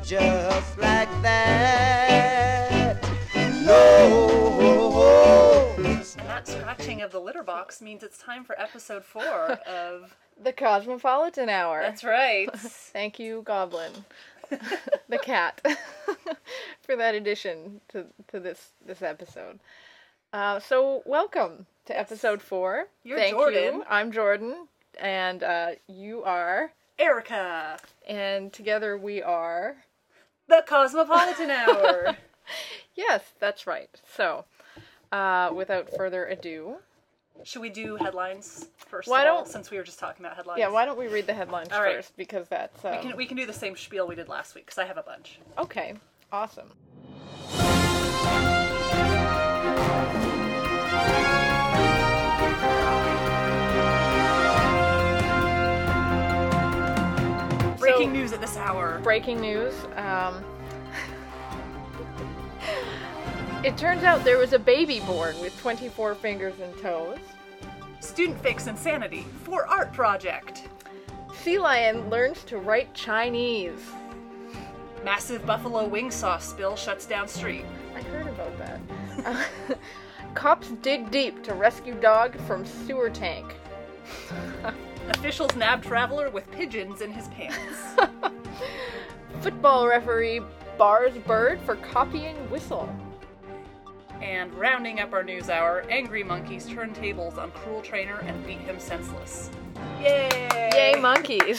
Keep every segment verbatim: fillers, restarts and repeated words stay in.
just like that. No. And that scratching of the litter box means it's time for episode four of The Cosmopolitan Hour. That's right. Thank you, Goblin, the cat, for that addition to to this this episode. Uh, so welcome to Yes. episode four. You're Thank Jordan. you. I'm Jordan, and uh, you are, Erica, and together we are. the Cosmopolitan Hour. Yes, that's right. So, uh, without further ado, Should we do headlines first Why of all, don't- since we were just talking about headlines? yeah, why don't we read the headlines All right. first, because that's um, We can, we can do the same spiel we did last week, because I have a bunch. okay. Awesome. Breaking So- news at this hour. Breaking news. Um, it turns out there was a baby born with twenty-four fingers and toes. Student fakes insanity for art project. Sea lion learns to write Chinese. Massive buffalo wing sauce spill shuts down street. I heard about that. Uh, cops dig deep to rescue dog from sewer tank. Officials nab traveler with pigeons in his pants. Football referee bars bird for copying whistle. And rounding up our news hour, angry monkeys turn tables on cruel trainer and beat him senseless. Yay! Yay, monkeys!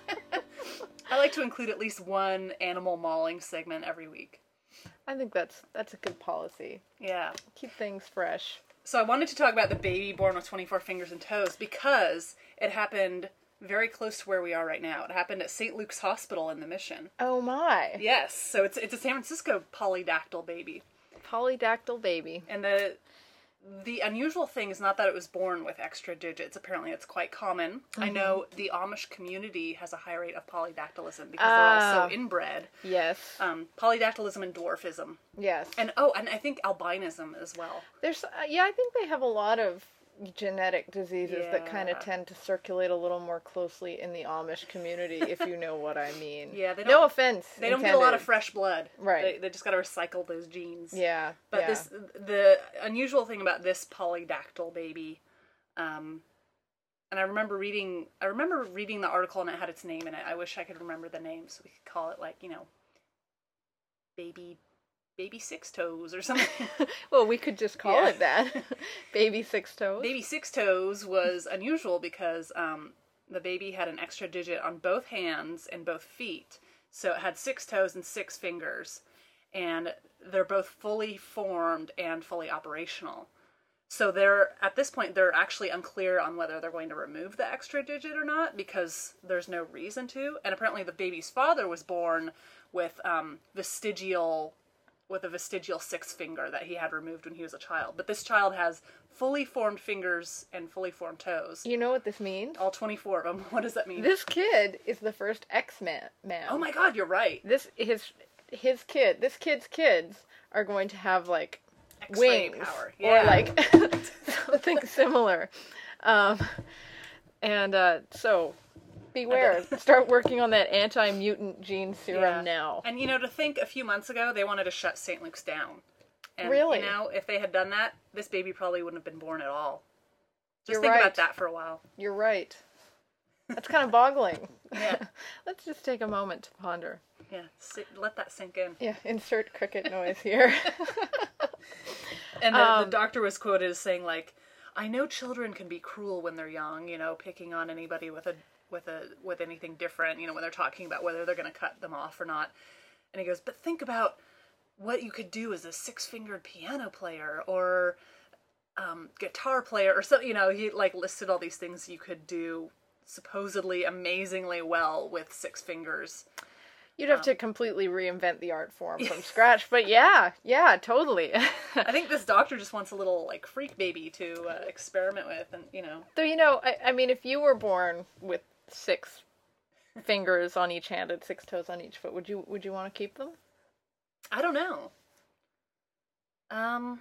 I like to include at least one animal mauling segment every week. I think that's that's a good policy. Yeah. Keep things fresh. So I wanted to talk about the baby born with twenty-four fingers and toes because it happened very close to where we are right now. It happened at Saint Luke's Hospital in the Mission. Oh my. Yes, so it's it's a San Francisco polydactyl baby. Polydactyl baby. And the the unusual thing is not that it was born with extra digits. Apparently it's quite common. I know the Amish community has a high rate of polydactylism because they're all Ah. so inbred. Yes. Um, polydactylism and dwarfism. Yes. And oh, and I think albinism as well. There's, uh, yeah, I think they have a lot of genetic diseases that kind of Yeah. tend to circulate a little more closely in the Amish community, if you know what I mean. Yeah, they No don't- offense. They don't get a lot of intended. fresh blood. Right. They, they just got to recycle those genes. Yeah. But yeah. this, the unusual thing about this polydactyl baby, um, and I remember reading, I remember reading the article and it had its name in it. I wish I could remember the name so we could call it like, you know, baby, baby six toes or something. Well, we could just call Yeah. it that. Baby six toes. Baby six toes was unusual because um, the baby had an extra digit on both hands and both feet. So it had six toes and six fingers. And they're both fully formed and fully operational. So they're, at this point, they're actually unclear on whether they're going to remove the extra digit or not because there's no reason to. And apparently the baby's father was born with um, vestigial, with a vestigial sixth finger that he had removed when he was a child. But this child has fully formed fingers and fully formed toes. You know what this means? All twenty-four of them. What does that mean? This kid is the first X-Man. Man. Oh my god, you're right. This his his kid. This kid's kids are going to have like X-ray wings power. or Yeah. like something similar. Um, and uh, so beware. Start working on that anti-mutant gene serum Yeah. now. And you know, to think a few months ago they wanted to shut Saint Luke's down. And Really? you know, if they had done that, this baby probably wouldn't have been born at all. Just You're think right. about that for a while. You're right. That's kind of boggling. Yeah. Let's just take a moment to ponder. Yeah, sit, let that sink in. Yeah, insert cricket noise here. And the, Um, the doctor was quoted as saying, like, I know children can be cruel when they're young, you know, picking on anybody with a with a with anything different, you know, when they're talking about whether they're going to cut them off or not. And he goes, but think about what you could do as a six-fingered piano player or um, guitar player or something. You know, he like listed all these things you could do supposedly amazingly well with six fingers. You'd have to completely reinvent the art form from scratch, but yeah, yeah, totally. I think this doctor just wants a little like freak baby to uh, experiment with, and you know. So, you know, I, I mean, if you were born with six fingers on each hand and six toes on each foot, would you would you want to keep them? I don't know. Um,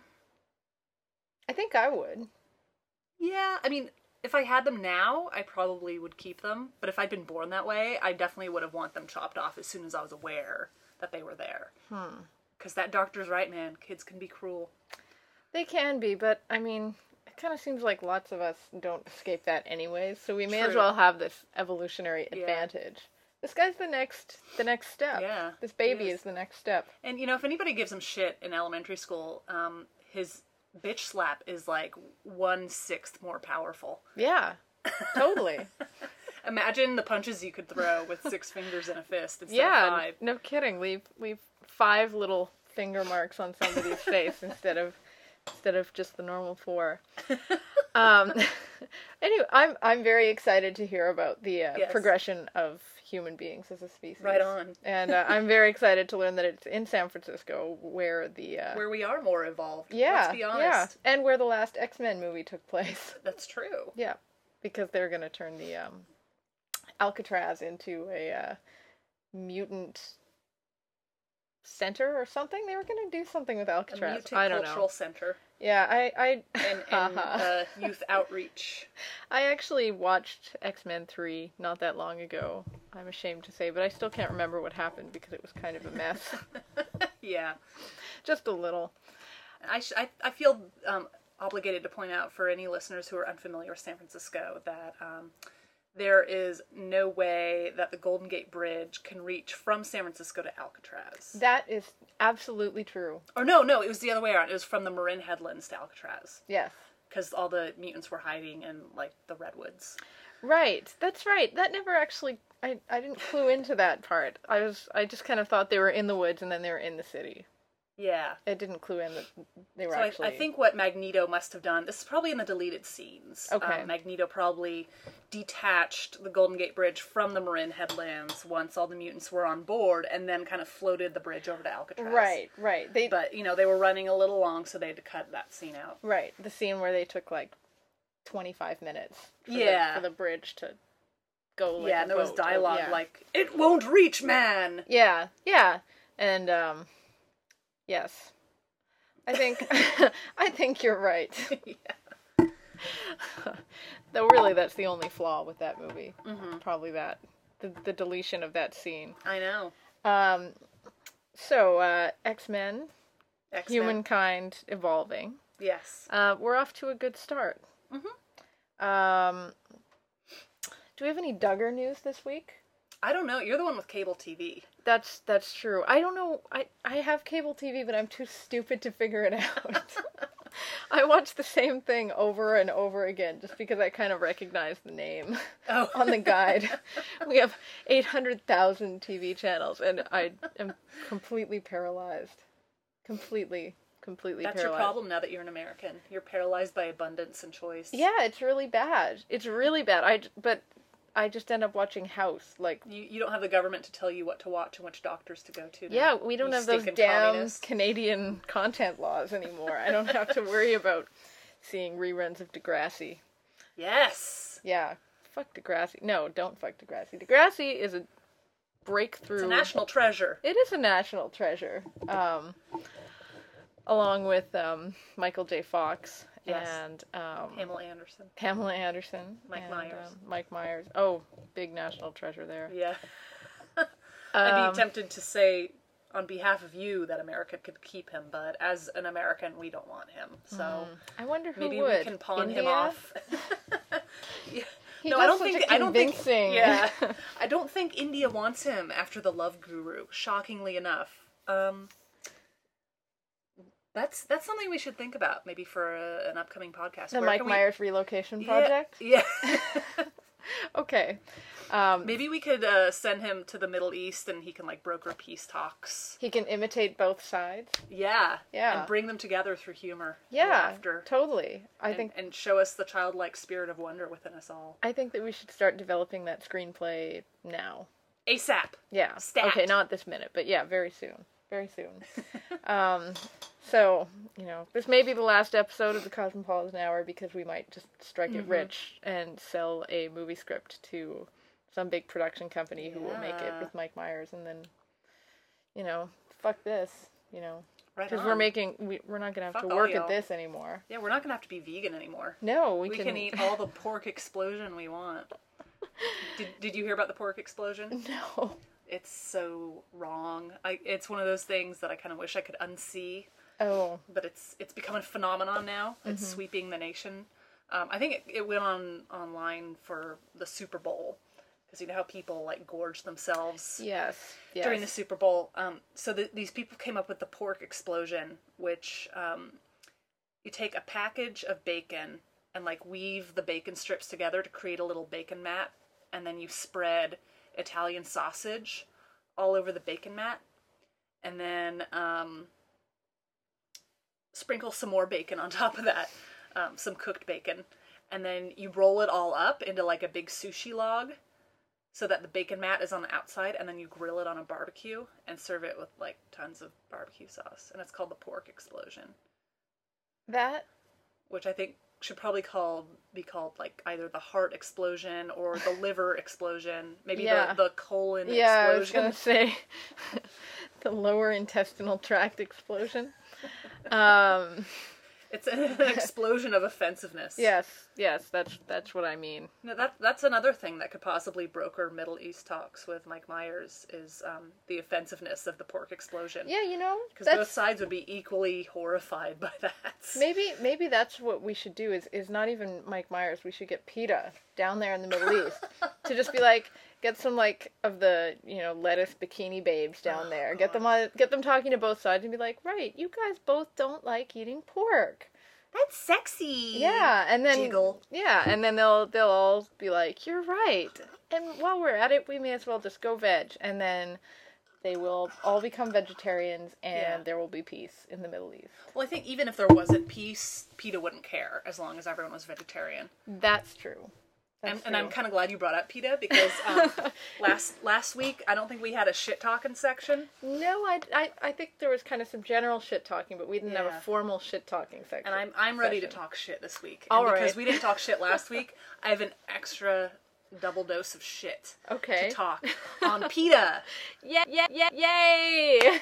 I think I would. yeah, I mean, if I had them now, I probably would keep them. But if I'd been born that way, I definitely would have want them chopped off as soon as I was aware that they were there. Hmm. Because that doctor's right, man. Kids can be cruel. They can be, but I mean, it kind of seems like lots of us don't escape that anyways, so we may as True. well have this evolutionary Yeah. advantage. This guy's the next the next step. Yeah, This baby he is. is. the next step. And, you know, if anybody gives him shit in elementary school, um, his bitch slap is like one-sixth more powerful. Yeah. Totally. Imagine the punches you could throw with six fingers in a fist instead yeah, of five. no kidding. Leave leave five little finger marks on somebody's face instead of instead of just the normal four. Um, anyway, I'm I'm very excited to hear about the uh, Yes. progression of human beings as a species. Right on. And uh, I'm very excited to learn that it's in San Francisco, where the uh, Where we are more evolved. yeah, Let's be honest. yeah, and where the last X-Men movie took place. That's true. Yeah, because they're gonna turn the um, Alcatraz into a uh, mutant center or something. They were gonna do something with A Alcatraz. mutant I don't cultural know. center Yeah, I I and, and uh, youth outreach. I actually watched X-Men three not that long ago. I'm ashamed to say, but I still can't remember what happened because it was kind of a mess. Yeah. Just a little. I, sh- I, I feel um, obligated to point out for any listeners who are unfamiliar with San Francisco that um, there is no way that the Golden Gate Bridge can reach from San Francisco to Alcatraz. That is absolutely true. Or no, no, it was the other way around. It was from the Marin Headlands to Alcatraz. Yes. Because all the mutants were hiding in, like, the redwoods. Right. That's right. That never actually I, I didn't clue into that part. I was I just kind of thought they were in the woods and then they were in the city. Yeah. It didn't clue in that they were So actually I, I think what Magneto must have done, this is probably in the deleted scenes. Okay. Um, Magneto probably detached the Golden Gate Bridge from the Marin Headlands once all the mutants were on board, and then kind of floated the bridge over to Alcatraz. Right, right. They But, you know, they were running a little long, so they had to cut that scene out. right, the scene where they took like twenty-five minutes for, Yeah. the, for the bridge to go like yeah, a and there was boat. dialogue yeah. like, "It won't reach, man!" Yeah, yeah. And um yes. I think I think you're right. Yeah. Though really that's the only flaw with that movie. Mm-hmm. Probably that. The the deletion of that scene. I know. Um so uh X-Men, X-Men. humankind evolving. Yes. Uh we're off to a good start. Mm-hmm. Um do we have any Duggar news this week? I don't know. You're the one with cable T V. That's that's true. I don't know. I I have cable T V, but I'm too stupid to figure it out. I watch the same thing over and over again just because I kind of recognize the name Oh. on the guide. We have eight hundred thousand T V channels, and I am completely paralyzed. Completely, completely That's paralyzed. your problem now that you're an American. You're paralyzed by abundance and choice. Yeah, it's really bad. It's really bad. I j- but I just end up watching House. Like, You, you don't have the government to tell you what to watch and which doctors to go to now. yeah, we don't You have those stinking damn communist. Canadian content laws anymore. I don't have to worry about seeing reruns of Degrassi. Yes. Yeah, fuck Degrassi. No, don't fuck Degrassi. Degrassi is a breakthrough. It's a national treasure. It is a national treasure. Um, along with um, Michael J. Fox Yes. and um, Pamela Anderson. Pamela Anderson. Mike and, Myers. um, Mike Myers. Oh, big national treasure there. Yeah. I'd Um, be tempted to say on behalf of you that America could keep him, but as an American, we don't want him. So I wonder who maybe would. we can pawn India? him off. Yeah. He no, does I don't such think. a I don't think. convincing- Yeah, I don't think India wants him after the Love Guru. Shockingly enough, um, that's that's something we should think about maybe for a, an upcoming podcast. The Where Mike can we- Myers relocation Yeah, project? Yeah. Okay. Um, Maybe we could uh, send him to the Middle East and he can like broker peace talks. he can imitate both sides. Yeah. Yeah. And bring them together through humor. Yeah, Laughter. totally. I and, think and show us the childlike spirit of wonder within us all. I think that we should start developing that screenplay now. ASAP. Yeah. Stat. Okay, not this minute, but yeah, very soon. Very soon. um, so, you know, this may be the last episode of the Cosmopolitan Hour because we might just strike it Mhm. rich and sell a movie script to some big production company who will make it Yeah. with Mike Myers, and then, you know, fuck this, you know, Right because on. we're making we, we're not gonna have Fuck to all work y'all. at this anymore. Yeah, we're not gonna have to be vegan anymore. No, we, We, can... eat all the pork explosion we want. Did Did you hear about the pork explosion? No. It's so wrong. I, it's one of those things that I kind of wish I could unsee. Oh. But it's it's become a phenomenon now. It's mm-hmm. sweeping the nation. Um, I think it, it went on online for the Super Bowl. Because you know how people, like, gorge themselves yes, yes. during the Super Bowl. Um, so the, these people came up with the pork explosion, which um, you take a package of bacon and, like, weave the bacon strips together to create a little bacon mat. And then you spread Italian sausage all over the bacon mat. And then um, sprinkle some more bacon on top of that, um, some cooked bacon. And then you roll it all up into, like, a big sushi log. So that the bacon mat is on the outside, and then you grill it on a barbecue and serve it with, like, tons of barbecue sauce. And it's called the pork explosion. That? Which I think should probably called be called, like, either the heart explosion or the liver explosion. Maybe yeah. the, the colon yeah, explosion. Yeah, I was going to say the lower intestinal tract explosion. Um... It's an explosion of offensiveness. Yes, yes, that's that's what I mean. No, that that's another thing that could possibly broker Middle East talks with Mike Myers is um, the offensiveness of the pork explosion. Yeah, you know, because both sides would be equally horrified by that. Maybe maybe that's what we should do. Is is not even Mike Myers. We should get PETA down there in the Middle East to just be like. Get some, like, of the, you know, lettuce bikini babes down oh, there. God. Get them on, get them talking to both sides and be like, right, you guys both don't like eating pork. That's sexy. Yeah, and then Jiggle. Yeah, and then they'll they'll all be like, you're right. And while we're at it, we may as well just go veg. And then they will all become vegetarians, and yeah. there will be peace in the Middle East. Well, I think even if there wasn't peace, PETA wouldn't care as long as everyone was vegetarian. That's true. And, and I'm kind of glad you brought up PETA because um, last last week I don't think we had a shit talking section. No, I, I, I think there was kind of some general shit talking, but we didn't yeah. have a formal shit talking section. And I'm I'm ready session. to talk shit this week. All and right. Because we didn't talk shit last week, I have an extra double dose of shit okay. to talk on PETA. Yeah, yeah, yeah, yay!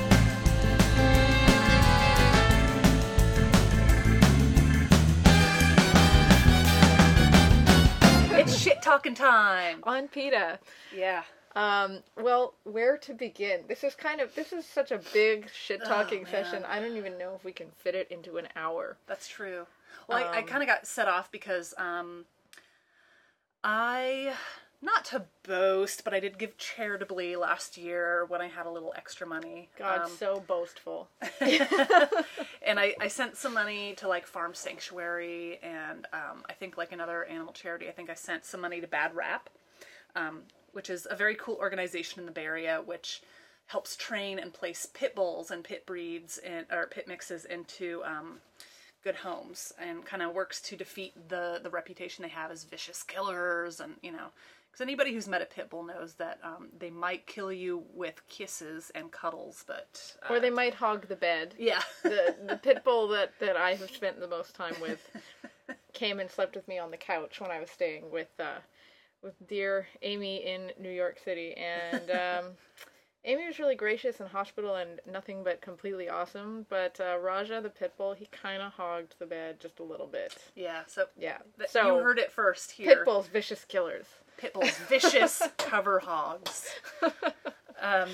It's shit talking time on PETA. Yeah. Um. Well, where to begin? This is kind of this is such a big shit talking oh, session. I don't even know if we can fit it into an hour. That's true. Well, um, I, I kind of got set off because um, I not to boast, but I did give charitably last year when I had a little extra money. God, um, so boastful. And I, I sent some money to, like, Farm Sanctuary, and um, I think, like, another animal charity. I think I sent some money to Bad Rap, um, which is a very cool organization in the Bay Area, which helps train and place pit bulls and pit breeds and or pit mixes into um, good homes, and kind of works to defeat the the reputation they have as vicious killers, and you know. Because anybody who's met a pit bull knows that um, they might kill you with kisses and cuddles, but... Uh, or they might hog the bed. Yeah. the the pit bull that, that I have spent the most time with came and slept with me on the couch when I was staying with uh, with dear Amy in New York City. And um, Amy was really gracious and hospitable and nothing but completely awesome. But uh, Raja, the pit bull, he kind of hogged the bed just a little bit. Yeah, so... Yeah. Th- so you heard it first here. Pit bulls, vicious killers. Pit bulls, vicious cover hogs. Um,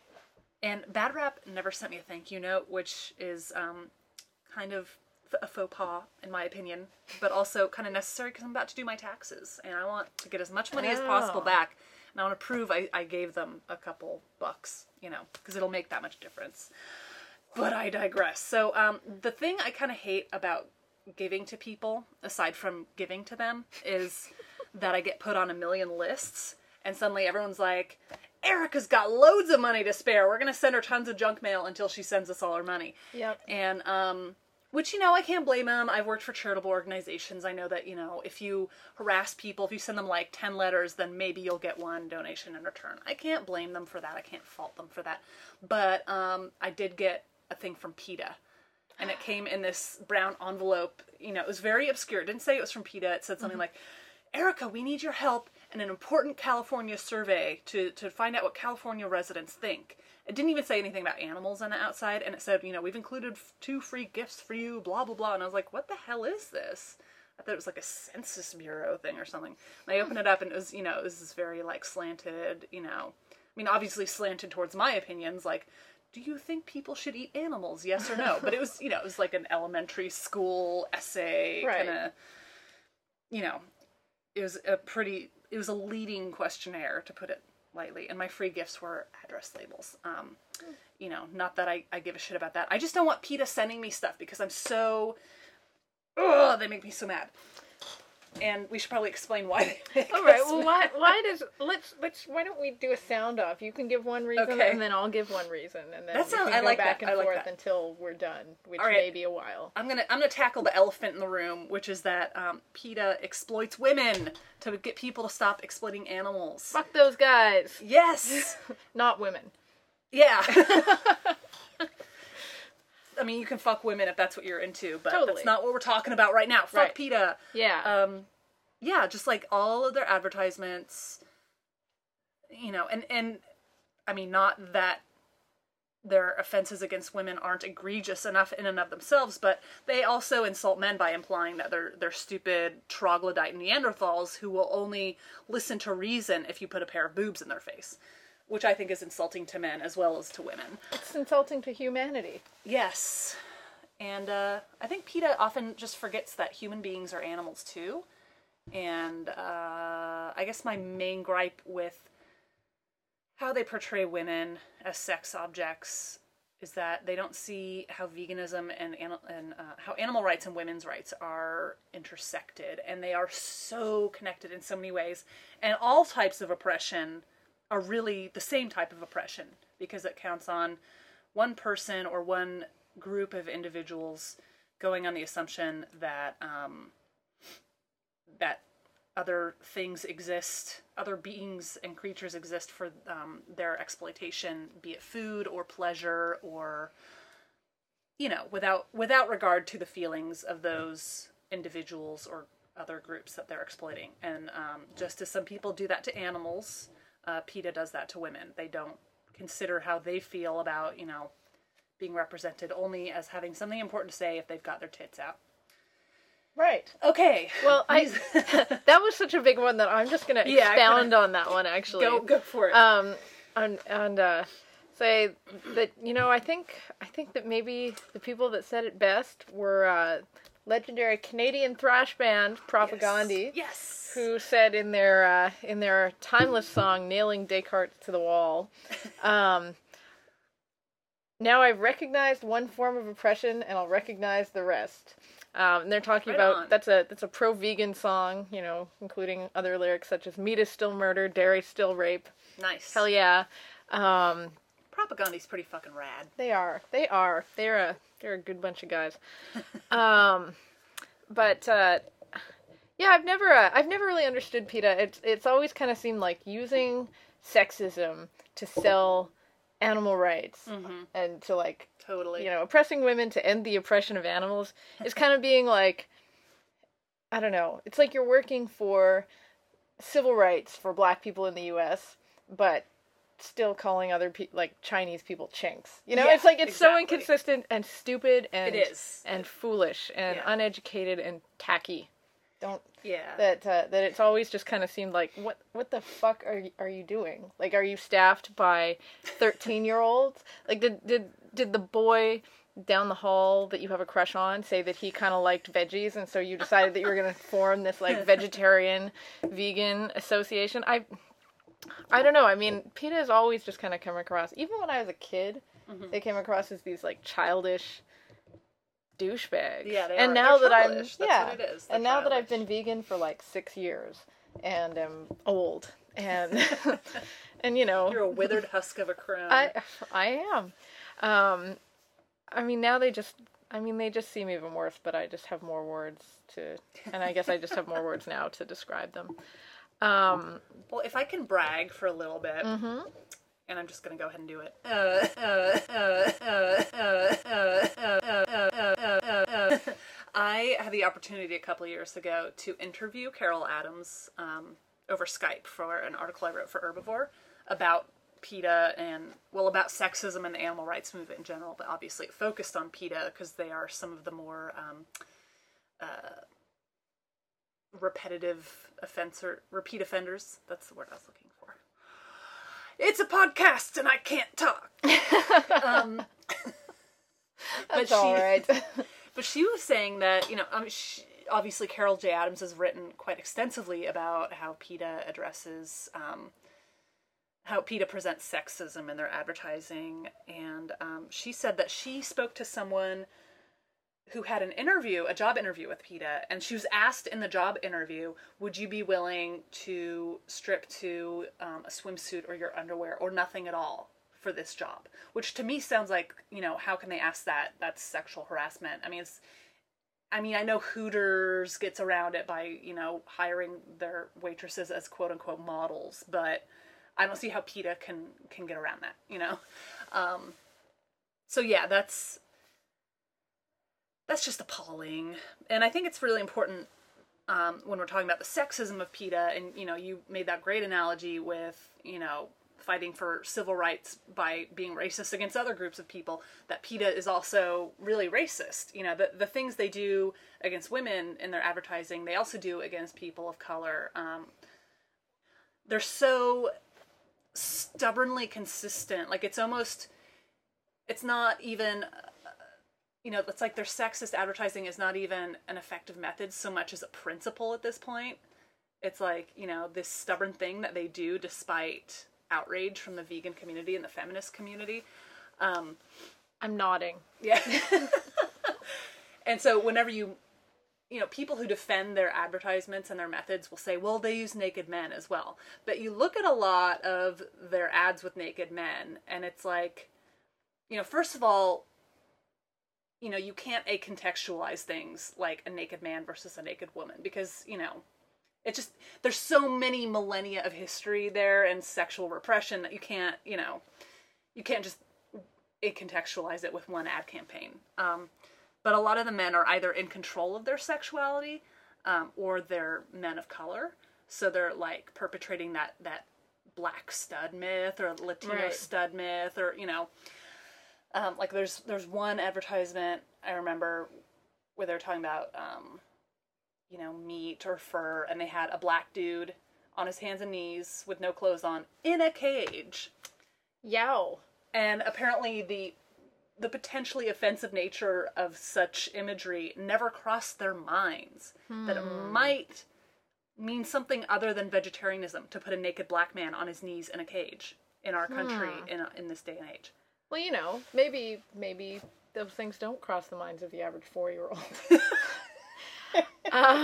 and Bad Rap never sent me a thank you note, which is um, kind of a faux pas, in my opinion, but also kind of necessary because I'm about to do my taxes, and I want to get as much money oh. as possible back, and I want to prove I, I gave them a couple bucks, you know, because it'll make that much difference. But I digress. So um, the thing I kind of hate about giving to people, aside from giving to them, is... that I get put on a million lists, and suddenly everyone's like, Erica's got loads of money to spare. We're going to send her tons of junk mail until she sends us all our money. Yep. And, um, which, you know, I can't blame them. I've worked for charitable organizations. I know that, you know, if you harass people, if you send them like ten letters, then maybe you'll get one donation in return. I can't blame them for that. I can't fault them for that. But, um, I did get a thing from PETA. And it came in this brown envelope. You know, it was very obscure. It didn't say it was from PETA. It said something mm-hmm. like, Erica, we need your help in an important California survey to, to find out what California residents think. It didn't even say anything about animals on the outside, and it said, you know, we've included two free gifts for you, blah, blah, blah. And I was like, what the hell is this? I thought it was like a Census Bureau thing or something. And I opened it up, and it was, you know, it was this very, like, slanted, you know, mean, obviously slanted towards my opinions, like, do you think people should eat animals? Yes or no? But it was, you know, it was like an elementary school essay Right. kind of, you know, it was a pretty, it was a leading questionnaire, to put it lightly. And my free gifts were address labels. Um, you know, not that I, I give a shit about that. I just don't want PETA sending me stuff because I'm so, ugh, they make me so mad. And we should probably explain why they make All right. us Well, mad. why why does let's let's why don't we do a sound off? You can give one reason, Okay. and then I'll give one reason, and then That we sounds- can I go like back that. and I like forth that. until we're done, which All right. may be a while. I'm gonna I'm gonna tackle the elephant in the room, which is that um, PETA exploits women to get people to stop exploiting animals. Fuck those guys, Yes. not women. Yeah. I mean, you can fuck women if that's what you're into, but Totally. that's not what we're talking about right now. Fuck Right. PETA. Yeah. Um, yeah, just like all of their advertisements, you know, and, and I mean, not that their offenses against women aren't egregious enough in and of themselves, but they also insult men by implying that they're they're stupid troglodyte Neanderthals who will only listen to reason if you put a pair of boobs in their face, which I think is insulting to men as well as to women. It's insulting to humanity. Yes. And uh, I think PETA often just forgets that human beings are animals too. And uh, I guess my main gripe with how they portray women as sex objects is that they don't see how veganism and and uh, how animal rights and women's rights are intersected, and they are so connected in so many ways. And all types of oppression are really the same type of oppression because it counts on one person or one group of individuals going on the assumption that um, that other things exist, other beings and creatures exist for um, their exploitation, be it food or pleasure or, you know, without without regard to the feelings of those individuals or other groups that they're exploiting. And um, just as some people do that to animals, uh, PETA does that to women. They don't consider how they feel about, you know, being represented only as having something important to say if they've got their tits out. Right. Okay. Well, I that was such a big one that I'm just gonna Yeah, expound kinda- on that one actually. Go go for it. Um, and and uh, say that you know I think I think that maybe the people that said it best were uh, legendary Canadian thrash band Propagandhi, Yes. who said in their uh, in their timeless song "Nailing Descartes to the Wall." Um, now I've recognized one form of oppression, and I'll recognize the rest. Um, and they're talking Right about on. that's a that's a pro-vegan song, you know, including other lyrics such as "meat is still murder, dairy still rape." Nice. Hell yeah, um, Propagandhi's pretty fucking rad. they are they are they're a they're a good bunch of guys. um, but uh, yeah, I've never uh, I've never really understood PETA. It's it's always kind of seemed like using sexism to sell animal rights Mm-hmm. and to like. Totally. You know, oppressing women to end the oppression of animals is kind of being like, I don't know, it's like you're working for civil rights for black people in the U S, but still calling other people, like Chinese people, chinks. You know, Yeah, it's like, it's so exactly. inconsistent and stupid and, It is. and foolish and Yeah. uneducated and tacky. Don't, Yeah. that, uh, that it's always just kind of seemed like, what, what the fuck are you, are you doing? Like, are you staffed by thirteen year olds? Like, did, did, did the boy down the hall that you have a crush on say that he kind of liked veggies, and so you decided that you were going to form this like vegetarian vegan association? I I don't know. I mean, PETA has always just kind of come across, even when I was a kid, Mhm. they came across as these like childish douchebags. Yeah, they and are. now They're that I'm childish. That's yeah, what it is. They're and now that I've been childish. vegan for like six years and am old and and you know You're a withered husk of a crone. I I am. Um, I mean, now they just, I mean, they just seem even worse, but I just have more words to, and I guess I just have more words now to describe them. Um, Well, if I can brag for a little bit, mhm. and I'm just going to go ahead and do it. Uh, uh, uh, uh, uh, uh, uh, uh, uh, uh, uh. I had the opportunity a couple of years ago to interview Carol Adams um, over Skype for an article I wrote for Herbivore about PETA and, well, about sexism and the animal rights movement in general, but obviously it focused on PETA because they are some of the more um, uh, repetitive offender, repeat offenders. That's the word I was looking for. it's a podcast and I can't talk. um, That's she, all right. But she was saying that, you know, um, she, obviously Carol J. Adams has written quite extensively about how PETA addresses, um, how PETA presents sexism in their advertising. And um, she said that she spoke to someone who had an interview, a job interview with PETA, and she was asked in the job interview, would you be willing to strip to um, a swimsuit or your underwear or nothing at all for this job? Which to me sounds like, you know, how can they ask that? That's sexual harassment. I mean, it's, I mean, I know Hooters gets around it by, you know, hiring their waitresses as quote unquote models, but I don't see how PETA can, can get around that, you know? Um, so yeah, that's, That's just appalling. And I think it's really important um, when we're talking about the sexism of PETA, and, you know, you made that great analogy with, you know, fighting for civil rights by being racist against other groups of people, that PETA is also really racist. You know, the, the things they do against women in their advertising, they also do against people of color. Um, they're so stubbornly consistent. Like, it's almost, it's not even... You know, it's like their sexist advertising is not even an effective method so much as a principle at this point. It's like, you know, this stubborn thing that they do despite outrage from the vegan community and the feminist community. Um, I'm nodding. Yeah. And so whenever you, you know, people who defend their advertisements and their methods will say, well, they use naked men as well. But you look at a lot of their ads with naked men, and it's like, you know, first of all, you know, you can't acontextualize things like a naked man versus a naked woman because, you know, it just, there's so many millennia of history there and sexual repression that you can't, you know, you can't just acontextualize it with one ad campaign. Um, but a lot of the men are either in control of their sexuality um, or they're men of color. So they're like perpetrating that, that black stud myth or Latino Right. stud myth or, you know, Um, like there's there's one advertisement I remember where they were talking about, um, you know, meat or fur, and they had a black dude on his hands and knees with no clothes on in a cage. Yow. And apparently the the potentially offensive nature of such imagery never crossed their minds. Hmm. That it might mean something other than vegetarianism to put a naked black man on his knees in a cage in our country hmm. in in this day and age. Well, you know, maybe maybe those things don't cross the minds of the average four-year-old. uh,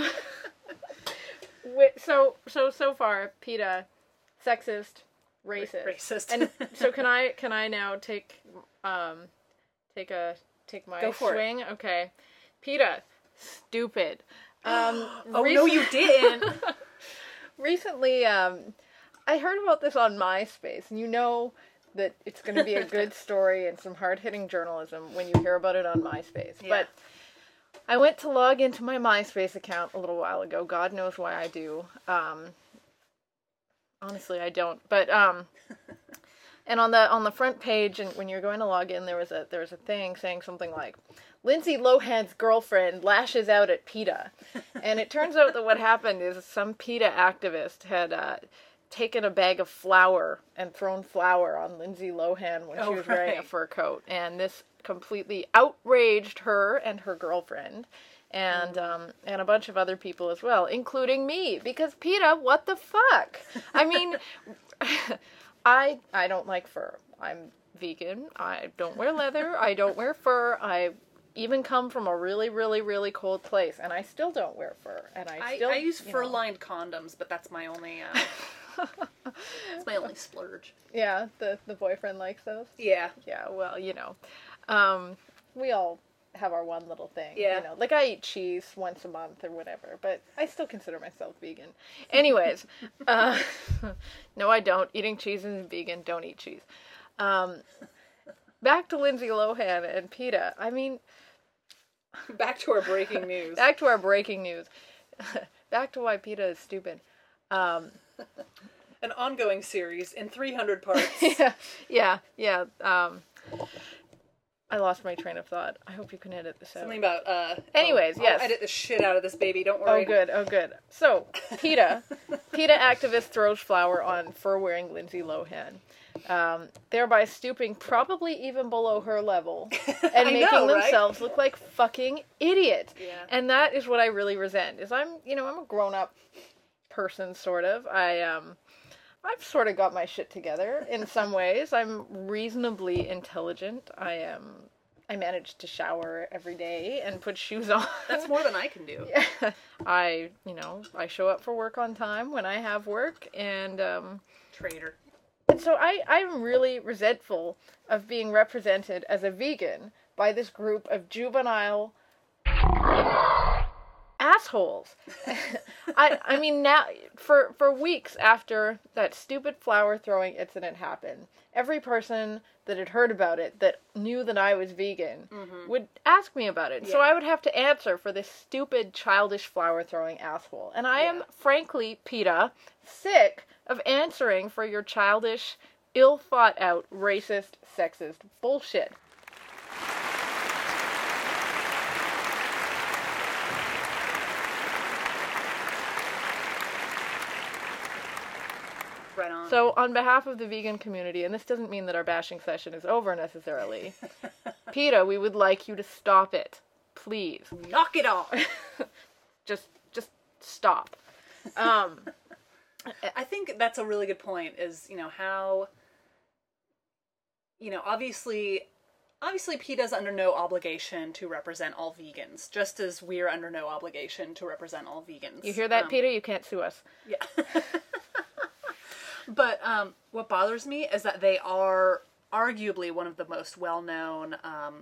so so so far, PETA, sexist, racist, racist. And so can I can I now take um take a take my Go for swing? It. Okay, PETA, stupid. Um, oh rec- no, you didn't. Recently, um, I heard about this on MySpace, and you know that it's going to be a good story and some hard-hitting journalism when you hear about it on MySpace. Yeah. But I went to log into my MySpace account a little while ago. God knows why I do. Um, honestly, I don't. But um, and on the on the front page, and when you're going to log in, there was a there was a thing saying something like, Lindsay Lohan's girlfriend lashes out at PETA. And it turns out that what happened is some PETA activist had uh, taken a bag of flour and thrown flour on Lindsay Lohan when oh, she was right. wearing a fur coat. And this completely outraged her and her girlfriend. And mm. um, and a bunch of other people as well, including me. Because PETA, what the fuck? I mean, I I don't like fur. I'm vegan. I don't wear leather. I don't wear fur. I even come from a really, really, really cold place, and I still don't wear fur. And I still I, I use you fur-lined condoms, but that's my only uh, that's my only splurge. Yeah, the the boyfriend likes those. Yeah, yeah. Well, you know, um, we all have our one little thing. Yeah, you know, like I eat cheese once a month or whatever, but I still consider myself vegan. Anyways, uh, no, I don't. Eating cheese isn't vegan. Don't eat cheese. Um, back to Lindsay Lohan and PETA. I mean. Back to our breaking news. Back to our breaking news. Back to why PETA is stupid. Um, An ongoing series in three hundred parts. yeah, yeah, yeah. Um, I lost my train of thought. I hope you can edit this out. Something about, uh... Anyways, oh, yes. I'll edit the shit out of this baby, don't worry. Oh, good, oh, good. So, PETA. PETA activist throws flower on fur-wearing Lindsay Lohan. Um, thereby stooping probably even below her level and making know, right? themselves look like fucking idiots. Yeah. And that is what I really resent, is I'm, you know, I'm a grown-up person, sort of. I, um... I've sort of got my shit together in some ways. I'm reasonably intelligent. I am. I manage to shower every day and put shoes on. That's more than I can do. Yeah. I, you know, I show up for work on time when I have work, and um, Traitor. and so I, I'm really resentful of being represented as a vegan by this group of juvenile assholes. I I mean, now for for weeks after that stupid flower throwing incident happened, every person that had heard about it that knew that I was vegan Mm-hmm. would ask me about it. So Yeah. I would have to answer for this stupid childish flower throwing asshole. And I am Yeah. frankly, PETA, sick of answering for your childish, ill thought out, racist, sexist bullshit. Right on. So, on behalf of the vegan community, and this doesn't mean that our bashing session is over necessarily, PETA, we would like you to stop it. Please. Knock it off! Just, just stop. Um, I think that's a really good point, is, you know, how, you know, obviously, obviously PETA's under no obligation to represent all vegans, just as we're under no obligation to represent all vegans. you hear that, Um, PETA? You can't sue us. Yeah. But um, what bothers me is that they are arguably one of the most well-known um,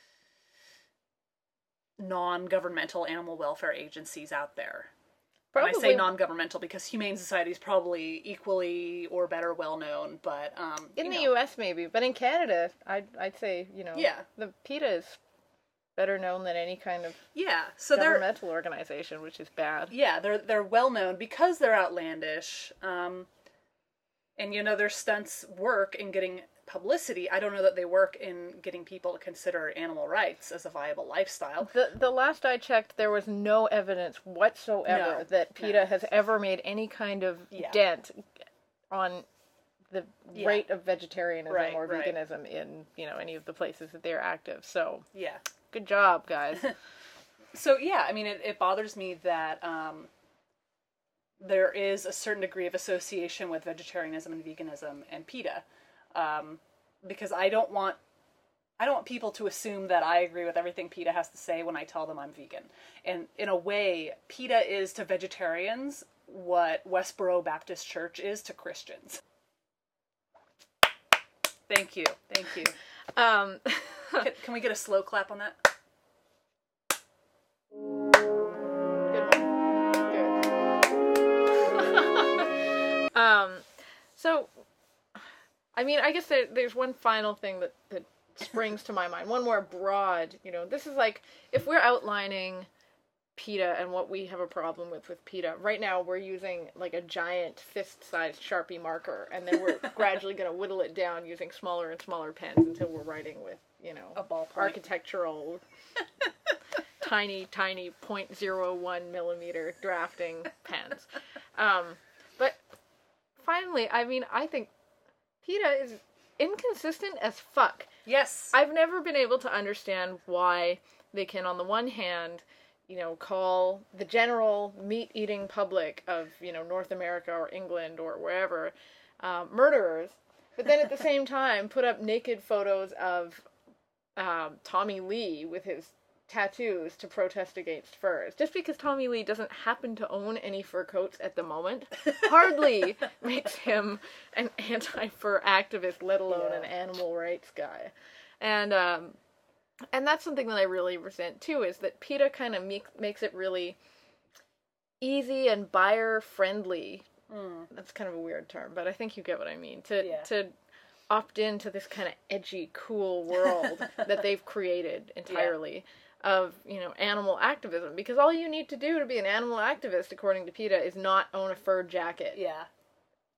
non-governmental animal welfare agencies out there. Probably. And I say non-governmental because Humane Society is probably equally or better well-known, but... Um, in you the know. U S maybe, but in Canada, I'd, I'd say, you know, Yeah. the PETA is better known than any kind of Yeah, so they're... governmental organization, which is bad. Yeah, they're they're well-known because they're outlandish, um, and, you know, their stunts work in getting publicity. I don't know that they work in getting people to consider animal rights as a viable lifestyle. The the last I checked, there was no evidence whatsoever No, that PETA no. has ever made any kind of Yeah. dent on the Yeah. rate of vegetarianism Right, or right. veganism in, you know, any of the places that they're active. So, Yeah. good job, guys. So, yeah, I mean, it, it bothers me that um, there is a certain degree of association with vegetarianism and veganism and PETA. Um, because I don't want I don't want people to assume that I agree with everything PETA has to say when I tell them I'm vegan. And in a way, PETA is to vegetarians what Westboro Baptist Church is to Christians. Thank you. Thank you. Um, Can, can we get a slow clap on that? good one. Good. um, so, I mean, I guess there, there's one final thing that, that springs to my mind. One more broad, you know, this is like, if we're outlining PETA and what we have a problem with with PETA, right now we're using like a giant fist-sized Sharpie marker, and then we're gradually going to whittle it down using smaller and smaller pens until we're writing with, you know, A ballpoint. architectural, tiny, tiny zero point zero one millimeter drafting pens. Um, but finally, I mean, I think PETA is inconsistent as fuck. Yes. I've never been able to understand why they can, on the one hand, you know, call the general meat-eating public of, you know, North America or England or wherever um, murderers, but then at the same time put up naked photos of um, Tommy Lee with his tattoos to protest against furs. Just because Tommy Lee doesn't happen to own any fur coats at the moment hardly makes him an anti-fur activist, let alone Yeah. an animal rights guy. And, um, and that's something that I really resent, too, is that PETA kind of make, makes it really easy and buyer-friendly. Mm. That's kind of a weird term, but I think you get what I mean. To Yeah. to opt into this kind of edgy, cool world that they've created entirely of, you know, animal activism. Because all you need to do to be an animal activist, according to PETA, is not own a fur jacket. Yeah.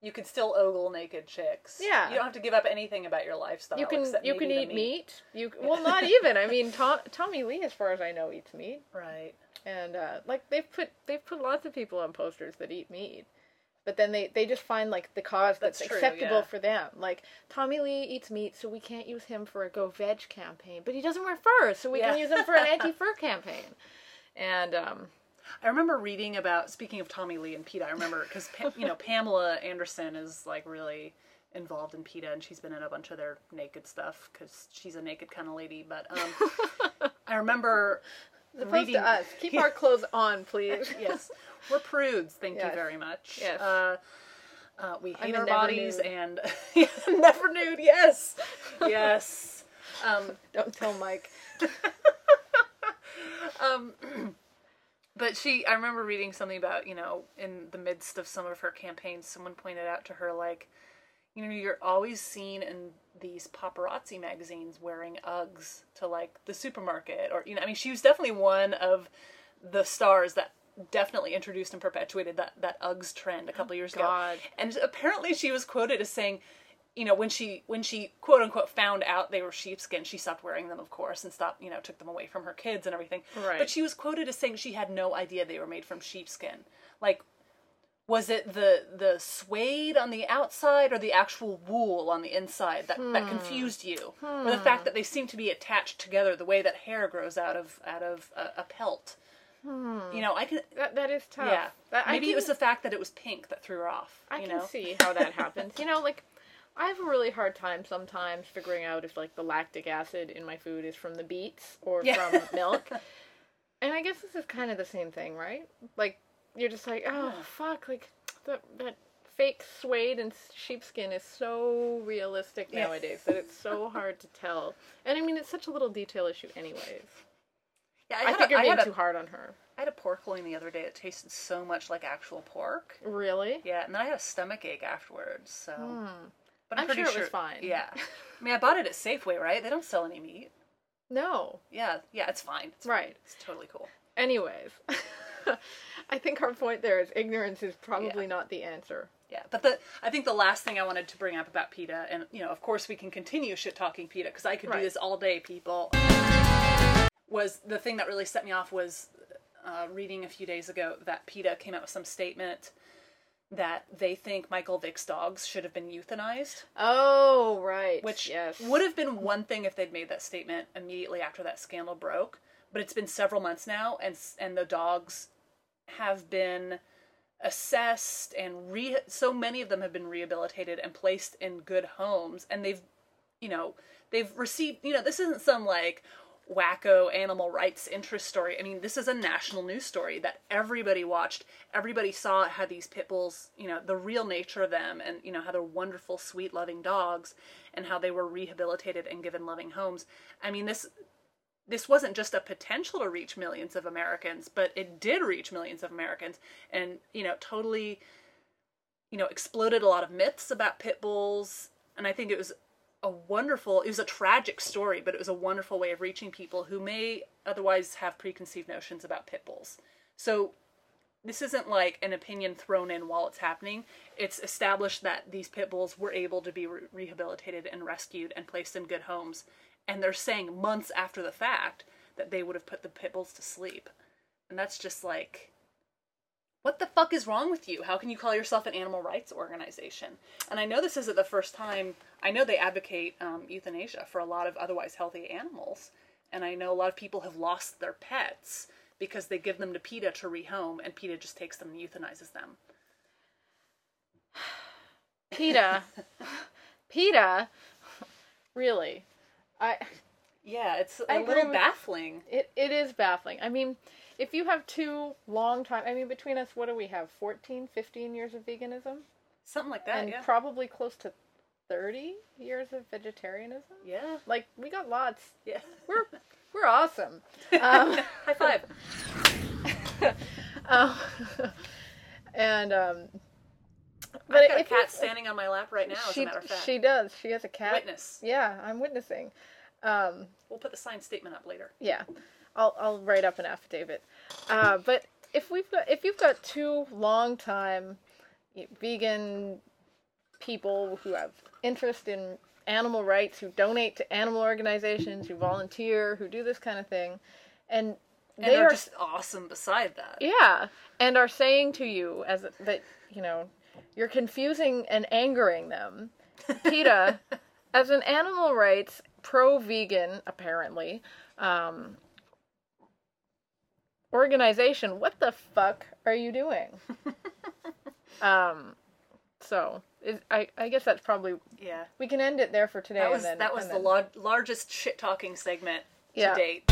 you can still ogle naked chicks. Yeah. You don't have to give up anything about your lifestyle. You can except you can maybe eat the meat. You well, not even. I mean, Tom, Tommy Lee, as far as I know, eats meat. Right. And uh, like they've put they've put lots of people on posters that eat meat, but then they, they just find like the cause that's, That's true, acceptable yeah. for them. Like Tommy Lee eats meat, so we can't use him for a Go Veg campaign, but he doesn't wear fur, so we Yeah. can use him for an anti-fur campaign. And um, I remember reading about, speaking of Tommy Lee and PETA, I remember, because, you know, Pamela Anderson is, like, really involved in PETA, and she's been in a bunch of their naked stuff, because she's a naked kind of lady, but um, I remember opposed reading... to us, keep our clothes on, please. Yes, we're prudes, thank Yes. you very much. Yes. Uh, uh, we hate I'm a our never bodies, nude. and... never nude, yes! Yes. Um, Don't tell Mike. um... But she, I remember reading something about, you know, in the midst of some of her campaigns, someone pointed out to her, like, you know, you're always seen in these paparazzi magazines wearing Uggs to, like, the supermarket. Or, you know, I mean, she was definitely one of the stars that definitely introduced and perpetuated that, that Uggs trend a couple years God. ago. And apparently she was quoted as saying, you know, when she, when she quote unquote found out they were sheepskin, she stopped wearing them, of course, and stopped, you know, took them away from her kids and everything. Right. But she was quoted as saying she had no idea they were made from sheepskin. Like, was it the, the suede on the outside or the actual wool on the inside that, Hmm. that confused you? Or the fact that they seem to be attached together the way that hair grows out of, out of a, a pelt? Hmm. You know, I can, That that is tough. yeah. That, I Maybe can, it was the fact that it was pink that threw her off. I you can know? see how that happens. You know, like, I have a really hard time sometimes figuring out if, like, the lactic acid in my food is from the beets or Yeah. from milk. And I guess this is kind of the same thing, right? Like, you're just like, oh, fuck, like, the, that fake suede and sheepskin is so realistic Yeah. nowadays that it's so hard to tell. And, I mean, it's such a little detail issue anyways. Yeah, I, had think a, you're I being had a- too hard on her. I had a pork loin the other day. It tasted so much like actual pork. Really? Yeah, and then I had a stomach ache afterwards. So, Hmm. but I'm pretty sure it was fine. Yeah, I mean, I bought it at Safeway, right? They don't sell any meat. No. Yeah, yeah, it's fine. It's Right. fine. It's totally cool. Anyways, I think our point there is ignorance is probably Yeah. not the answer. Yeah, but the I think the last thing I wanted to bring up about PETA, and you know, of course, we can continue shit talking PETA because I could Right. do this all day, people. Was the thing that really set me off was uh, reading a few days ago that PETA came out with some statement that they think Michael Vick's dogs should have been euthanized, Oh, right. which yes. would have been one thing if they'd made that statement immediately after that scandal broke. But it's been several months now, and and the dogs have been assessed and re so many of them have been rehabilitated and placed in good homes, and they've you know they've received you know this isn't some like wacko animal rights interest story. I mean, this is a national news story that everybody watched. Everybody saw how these pit bulls, you know, the real nature of them, and you know how they're wonderful, sweet, loving dogs, and how they were rehabilitated and given loving homes. I mean, this this wasn't just a potential to reach millions of Americans, but it did reach millions of Americans, and you know, totally, you know, exploded a lot of myths about pit bulls. And I think it was a wonderful, it was a tragic story, but it was a wonderful way of reaching people who may otherwise have preconceived notions about pit bulls. So this isn't like an opinion thrown in while it's happening. It's established that these pit bulls were able to be re- rehabilitated and rescued and placed in good homes. And they're saying months after the fact that they would have put the pit bulls to sleep. And that's just like, what the fuck is wrong with you? How can you call yourself an animal rights organization? And I know this isn't the first time. I know they advocate um, euthanasia for a lot of otherwise healthy animals. And I know a lot of people have lost their pets because they give them to PETA to rehome, and PETA just takes them and euthanizes them. PETA. PETA. Really. I Yeah, it's a I agree little with- baffling. it it is baffling. I mean, if you have two long time, I mean, between us, what do we have? fourteen, fifteen years of veganism? Something like that, and yeah. probably close to thirty years of vegetarianism? Yeah, Like, we got lots. yeah. We're we're awesome. Um, High five. um, and um, but I've got a if cat you- standing on my lap right now, as she a matter of fact. she does. She has a cat. Witness. Yeah, I'm witnessing. Um, We'll put the signed statement up later. yeah, I'll I'll write up an affidavit. Uh, but if we've got if you've got two long time vegan people who have interest in animal rights, who donate to animal organizations, who volunteer, who do this kind of thing. And And they are are just awesome beside that. Yeah, and are saying to you as that, you know, you're confusing and angering them. PETA, as an animal rights pro-vegan, apparently, um, organization, what the fuck are you doing? um, so it, I I guess that's probably Yeah. we can end it there for today. That was and then, that was and the then, lar- largest shit talking segment Yeah. to date.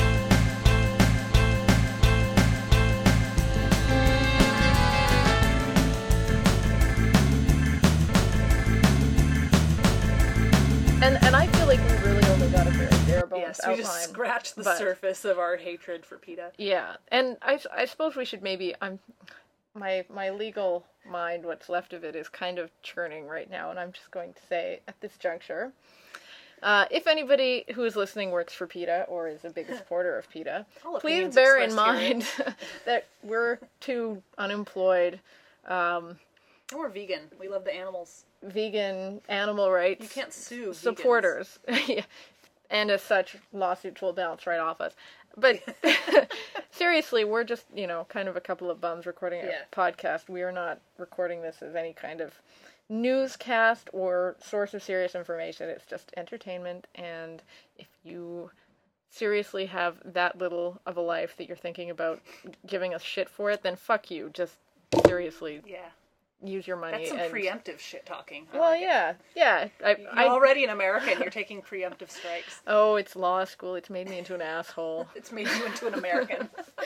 And and I feel like we really only got a very bare bones Yes, we outline. just scratched the but- surface of our hatred for PETA. Yeah, and I, I suppose we should maybe I'm my my legal mind, what's left of it, is kind of churning right now, and I'm just going to say at this juncture, uh, if anybody who is listening works for PETA or is a big supporter of PETA, All please opinions bear in expressed herein. mind that we're two unemployed, um, And we're vegan. We love the animals. vegan animal rights You can't sue vegans. supporters. Yeah. And as such, lawsuits will bounce right off us. But seriously, we're just, you know, kind of a couple of bums recording a Yeah. podcast. We are not recording this as any kind of newscast or source of serious information. It's just entertainment. And if you seriously have that little of a life that you're thinking about giving us shit for it, then fuck you. Just seriously Yeah. use your money. That's some and... preemptive shit talking. I Well, like it. yeah, yeah. I, You're I, already an American. You're taking preemptive strikes. oh, it's law school. It's made me into an asshole. It's made you into an American.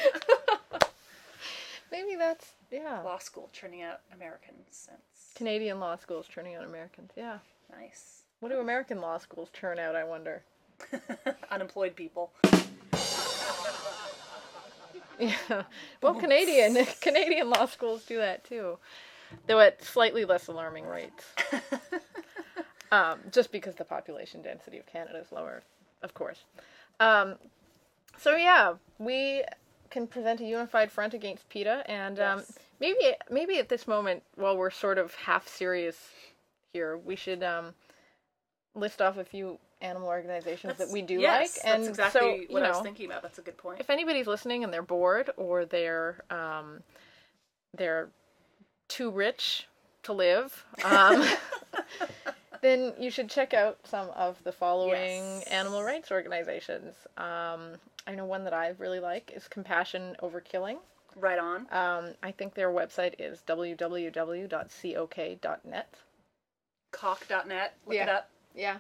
Maybe that's, yeah. Law school churning out American sense. Canadian law schools churning out Americans, yeah. Nice. What do American law schools churn out, I wonder? Unemployed people. Yeah. Well, Canadian Canadian law schools do that too, though at slightly less alarming rates. um, just because the population density of Canada is lower, of course. Um, so yeah, we can present a unified front against PETA, and um, Yes. maybe maybe at this moment, while we're sort of half serious here, we should um, list off a few animal organizations that we do yes, like. And that's exactly so, you what I was know, thinking about. That's a good point. if anybody's listening and they're bored or they're um, they're too rich to live, um, then you should check out some of the following Yes. animal rights organizations. Um, I know one that I really like is Compassion Over Killing. Right on. Um, I think their website is w w w dot cock dot net. Cock dot net. Look Yeah. it up. Yeah.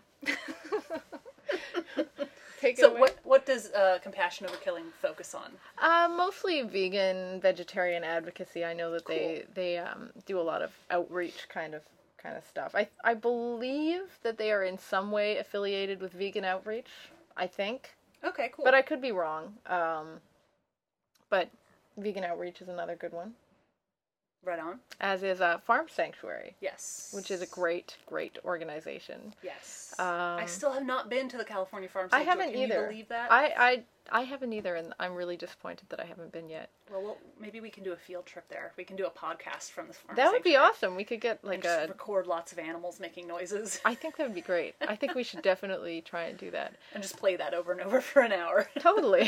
Take it So away. what what does uh, Compassion Over Killing focus on? Uh, mostly vegan, vegetarian advocacy. I know that they they um, do a lot of outreach kind of kind of stuff. I I believe that they are in some way affiliated with Vegan Outreach. I think, Okay, cool. but I could be wrong. Um, but Vegan Outreach is another good one, Right on. as is uh, Farm Sanctuary, Yes. which is a great great organization. Yes. Um, I still have not been to the California Farm I Sanctuary. haven't Can either. you believe that? I, I I haven't either, and I'm really disappointed that I haven't been yet. Well, well, maybe we can do a field trip there. We can do a podcast from the farm That would be sanctuary awesome. We could get and like just a. record lots of animals making noises I think that would be great. I think we should definitely try and do that. and just play that over and over for an hour. Totally.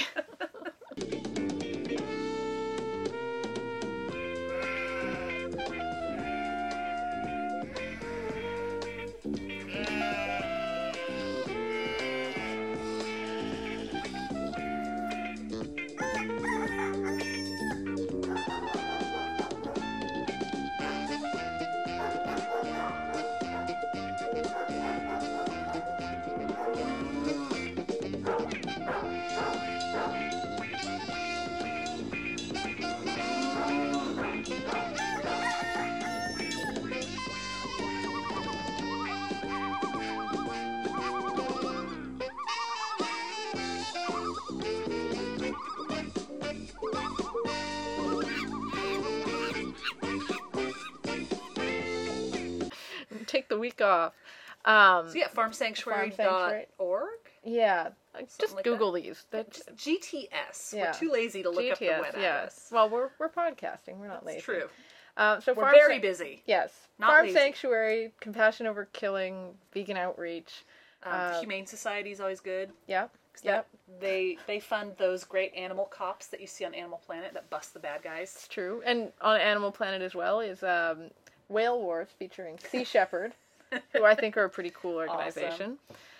Take the week off. Um, So yeah, farm sanctuary Farm Sanctuary. dot org. yeah. Uh, Something Just like Google these. That's G T S. Yeah. We're too lazy to look G up T the S. web Yeah. address. Well, we're we're podcasting. We're not lazy. It's true. Uh, so We're farm very San- busy. Yes. Not Farm lazy. Sanctuary, Compassion Over Killing, Vegan Outreach. Um, Uh, Humane Society is always good. Yep. 'Cause Yep. that- They they fund those great animal cops that you see on Animal Planet that bust the bad guys. It's true. And on Animal Planet as well is um, Whale Wars featuring Sea Shepherd, who I think are a pretty cool organization.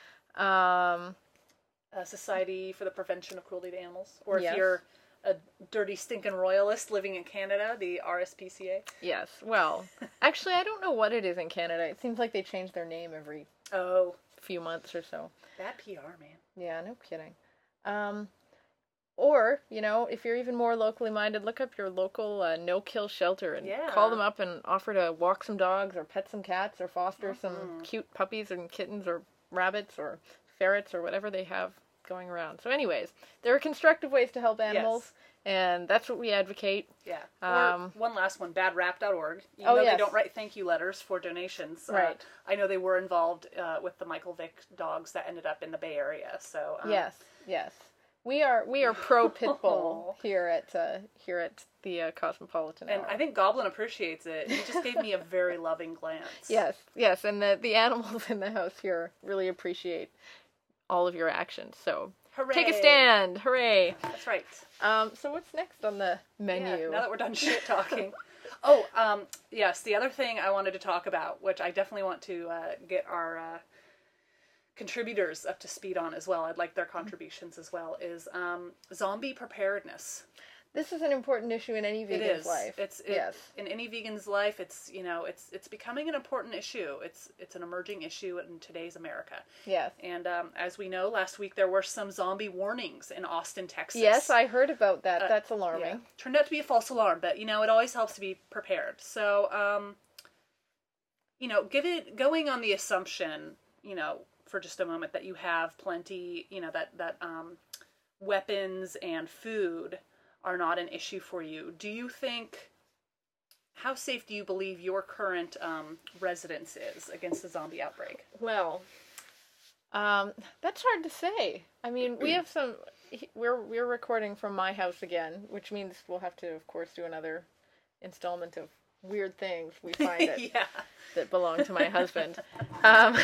Um, Uh, Society for the Prevention of Cruelty to Animals. Or if Yes. you're a dirty stinking royalist living in Canada, the R S P C A. yes. Well, actually, I don't know what it is in Canada. It seems like they change their name every Oh, few months or so. bad P R, man. Yeah, no kidding. Um, or, you know, if you're even more locally minded, look up your local uh, no-kill shelter and Yeah. call them up and offer to walk some dogs or pet some cats or foster Mhm. some cute puppies and kittens or rabbits or ferrets or whatever they have going around. So anyways, there are constructive ways to help animals, and that's what we advocate. Yeah. Um, or one last one, bad rap dot org. Even Oh, though yes. they don't write thank you letters for donations. Right. Uh, I know they were involved uh, with the Michael Vick dogs that ended up in the Bay Area. So um, Yes, yes. We are we are pro pit bull here at uh, here at the uh, Cosmopolitan And Hour. I think Goblin appreciates it. He just gave me a very loving glance. Yes, yes, and the the animals in the house here really appreciate all of your actions. So Hooray. take a stand, hooray! That's right. Um, so what's next on the menu? Yeah, now that we're done shit talking. oh, um, yes, the other thing I wanted to talk about, which I definitely want to uh, get our uh, contributors up to speed on as well, I'd like their contributions as well, is um, zombie preparedness. This is an important issue in any It vegan's is. life. It's it, yes, in any vegan's life. It's you know it's it's becoming an important issue. It's it's an emerging issue in today's America. yes, And um, as we know, last week there were some zombie warnings in Austin, Texas. yes. I heard about that. Uh, That's Yeah. alarming. Turned out to be a false alarm, but you know it always helps to be prepared. So um, you know, give it going on the assumption, you know, for just a moment that you have plenty, you know, that that um, weapons and food are not an issue for you. Do you think, how safe do you believe your current um, residence is against the zombie outbreak? Well, um, that's hard to say. I mean, we have some. We're we're recording from my house again, which means we'll have to, of course, do another installment of weird things we find that, yeah. that belong to my husband. Um,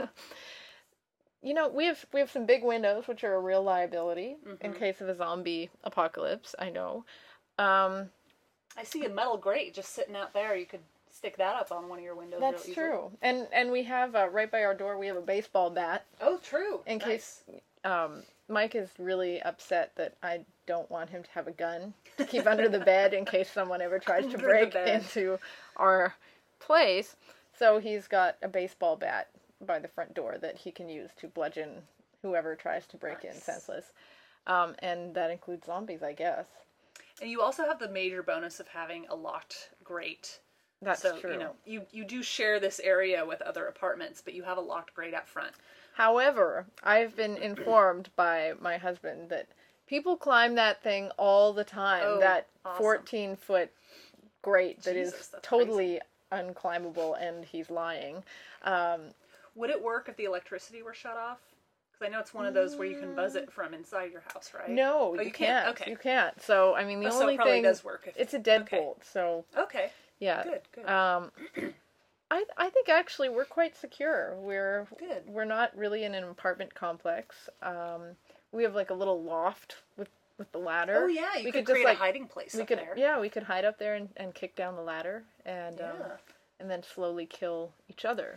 you know, we have we have some big windows, which are a real liability in Mhm. case of a zombie apocalypse. I know. Um, I see a metal grate just sitting out there. You could stick that up on one of your windows. real that's easily. true, and and we have uh, right by our door we have a baseball bat. Oh, true. In Nice. case um, Mike is really upset that I don't want him to have a gun to keep under the bed in case someone ever tries to Under the break bed. into our place. So he's got a baseball bat by the front door that he can use to bludgeon whoever tries to break in Nice. senseless. Um, and that includes zombies, I guess. And you also have the major bonus of having a locked grate. That's so, true. you know, you, you do share this area with other apartments, but you have a locked grate out front. However, I've been informed by my husband that people climb that thing all the time. Oh, that awesome. fourteen foot grate that Jesus, is that's totally unclimbable, and he's lying. Um, Would it work if the electricity were shut off? Because I know it's one of those where you can buzz it from inside your house, right? no, Oh, you, you can't. can't? Okay. You can't. So, I mean, the Oh, so only it probably thing does work. If, it's a okay. deadbolt. So, Okay. yeah. Good, good. Um, I I think actually we're quite secure. We're Good. we're not really in an apartment complex. Um, we have like a little loft with with the ladder. Oh, yeah. You we could, could just, create like, a hiding place we up could there. yeah we could hide up there and, and kick down the ladder and um, Yeah. and then slowly kill each other.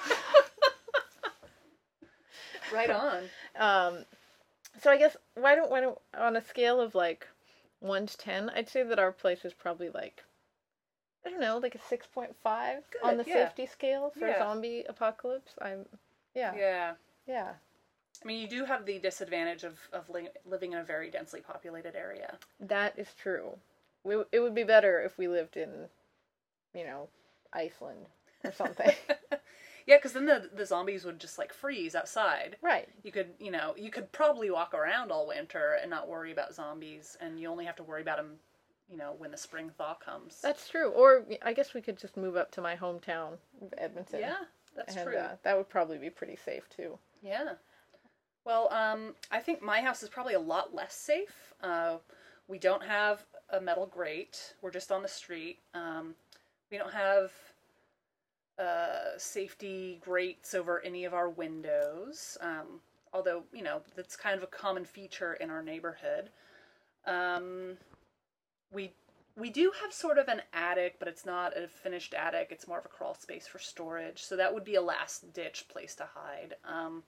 Right on. Um, so I guess why don't why don't on a scale of like one to ten, I'd say that our place is probably like I don't know like a six point five on the Good, yeah. safety scale for Yeah. zombie apocalypse. I'm yeah Yeah. yeah. I mean, you do have the disadvantage of, of li- living in a very densely populated area. That is true. We, it would be better if we lived in, you know, Iceland or something. Yeah, because then the the zombies would just like freeze outside. Right. You could, you know, you could probably walk around all winter and not worry about zombies, and you only have to worry about them, you know, when the spring thaw comes. That's true. Or I guess we could just move up to my hometown, Edmonton. Yeah, that's and, true. Uh, that would probably be pretty safe too. Yeah. Well, um, I think my house is probably a lot less safe. Uh, we don't have a metal grate. We're just on the street. Um, we don't have uh, safety grates over any of our windows. Um, although, you know, that's kind of a common feature in our neighborhood. Um, we we do have sort of an attic, but it's not a finished attic. It's more of a crawl space for storage. So that would be a last ditch place to hide. Um,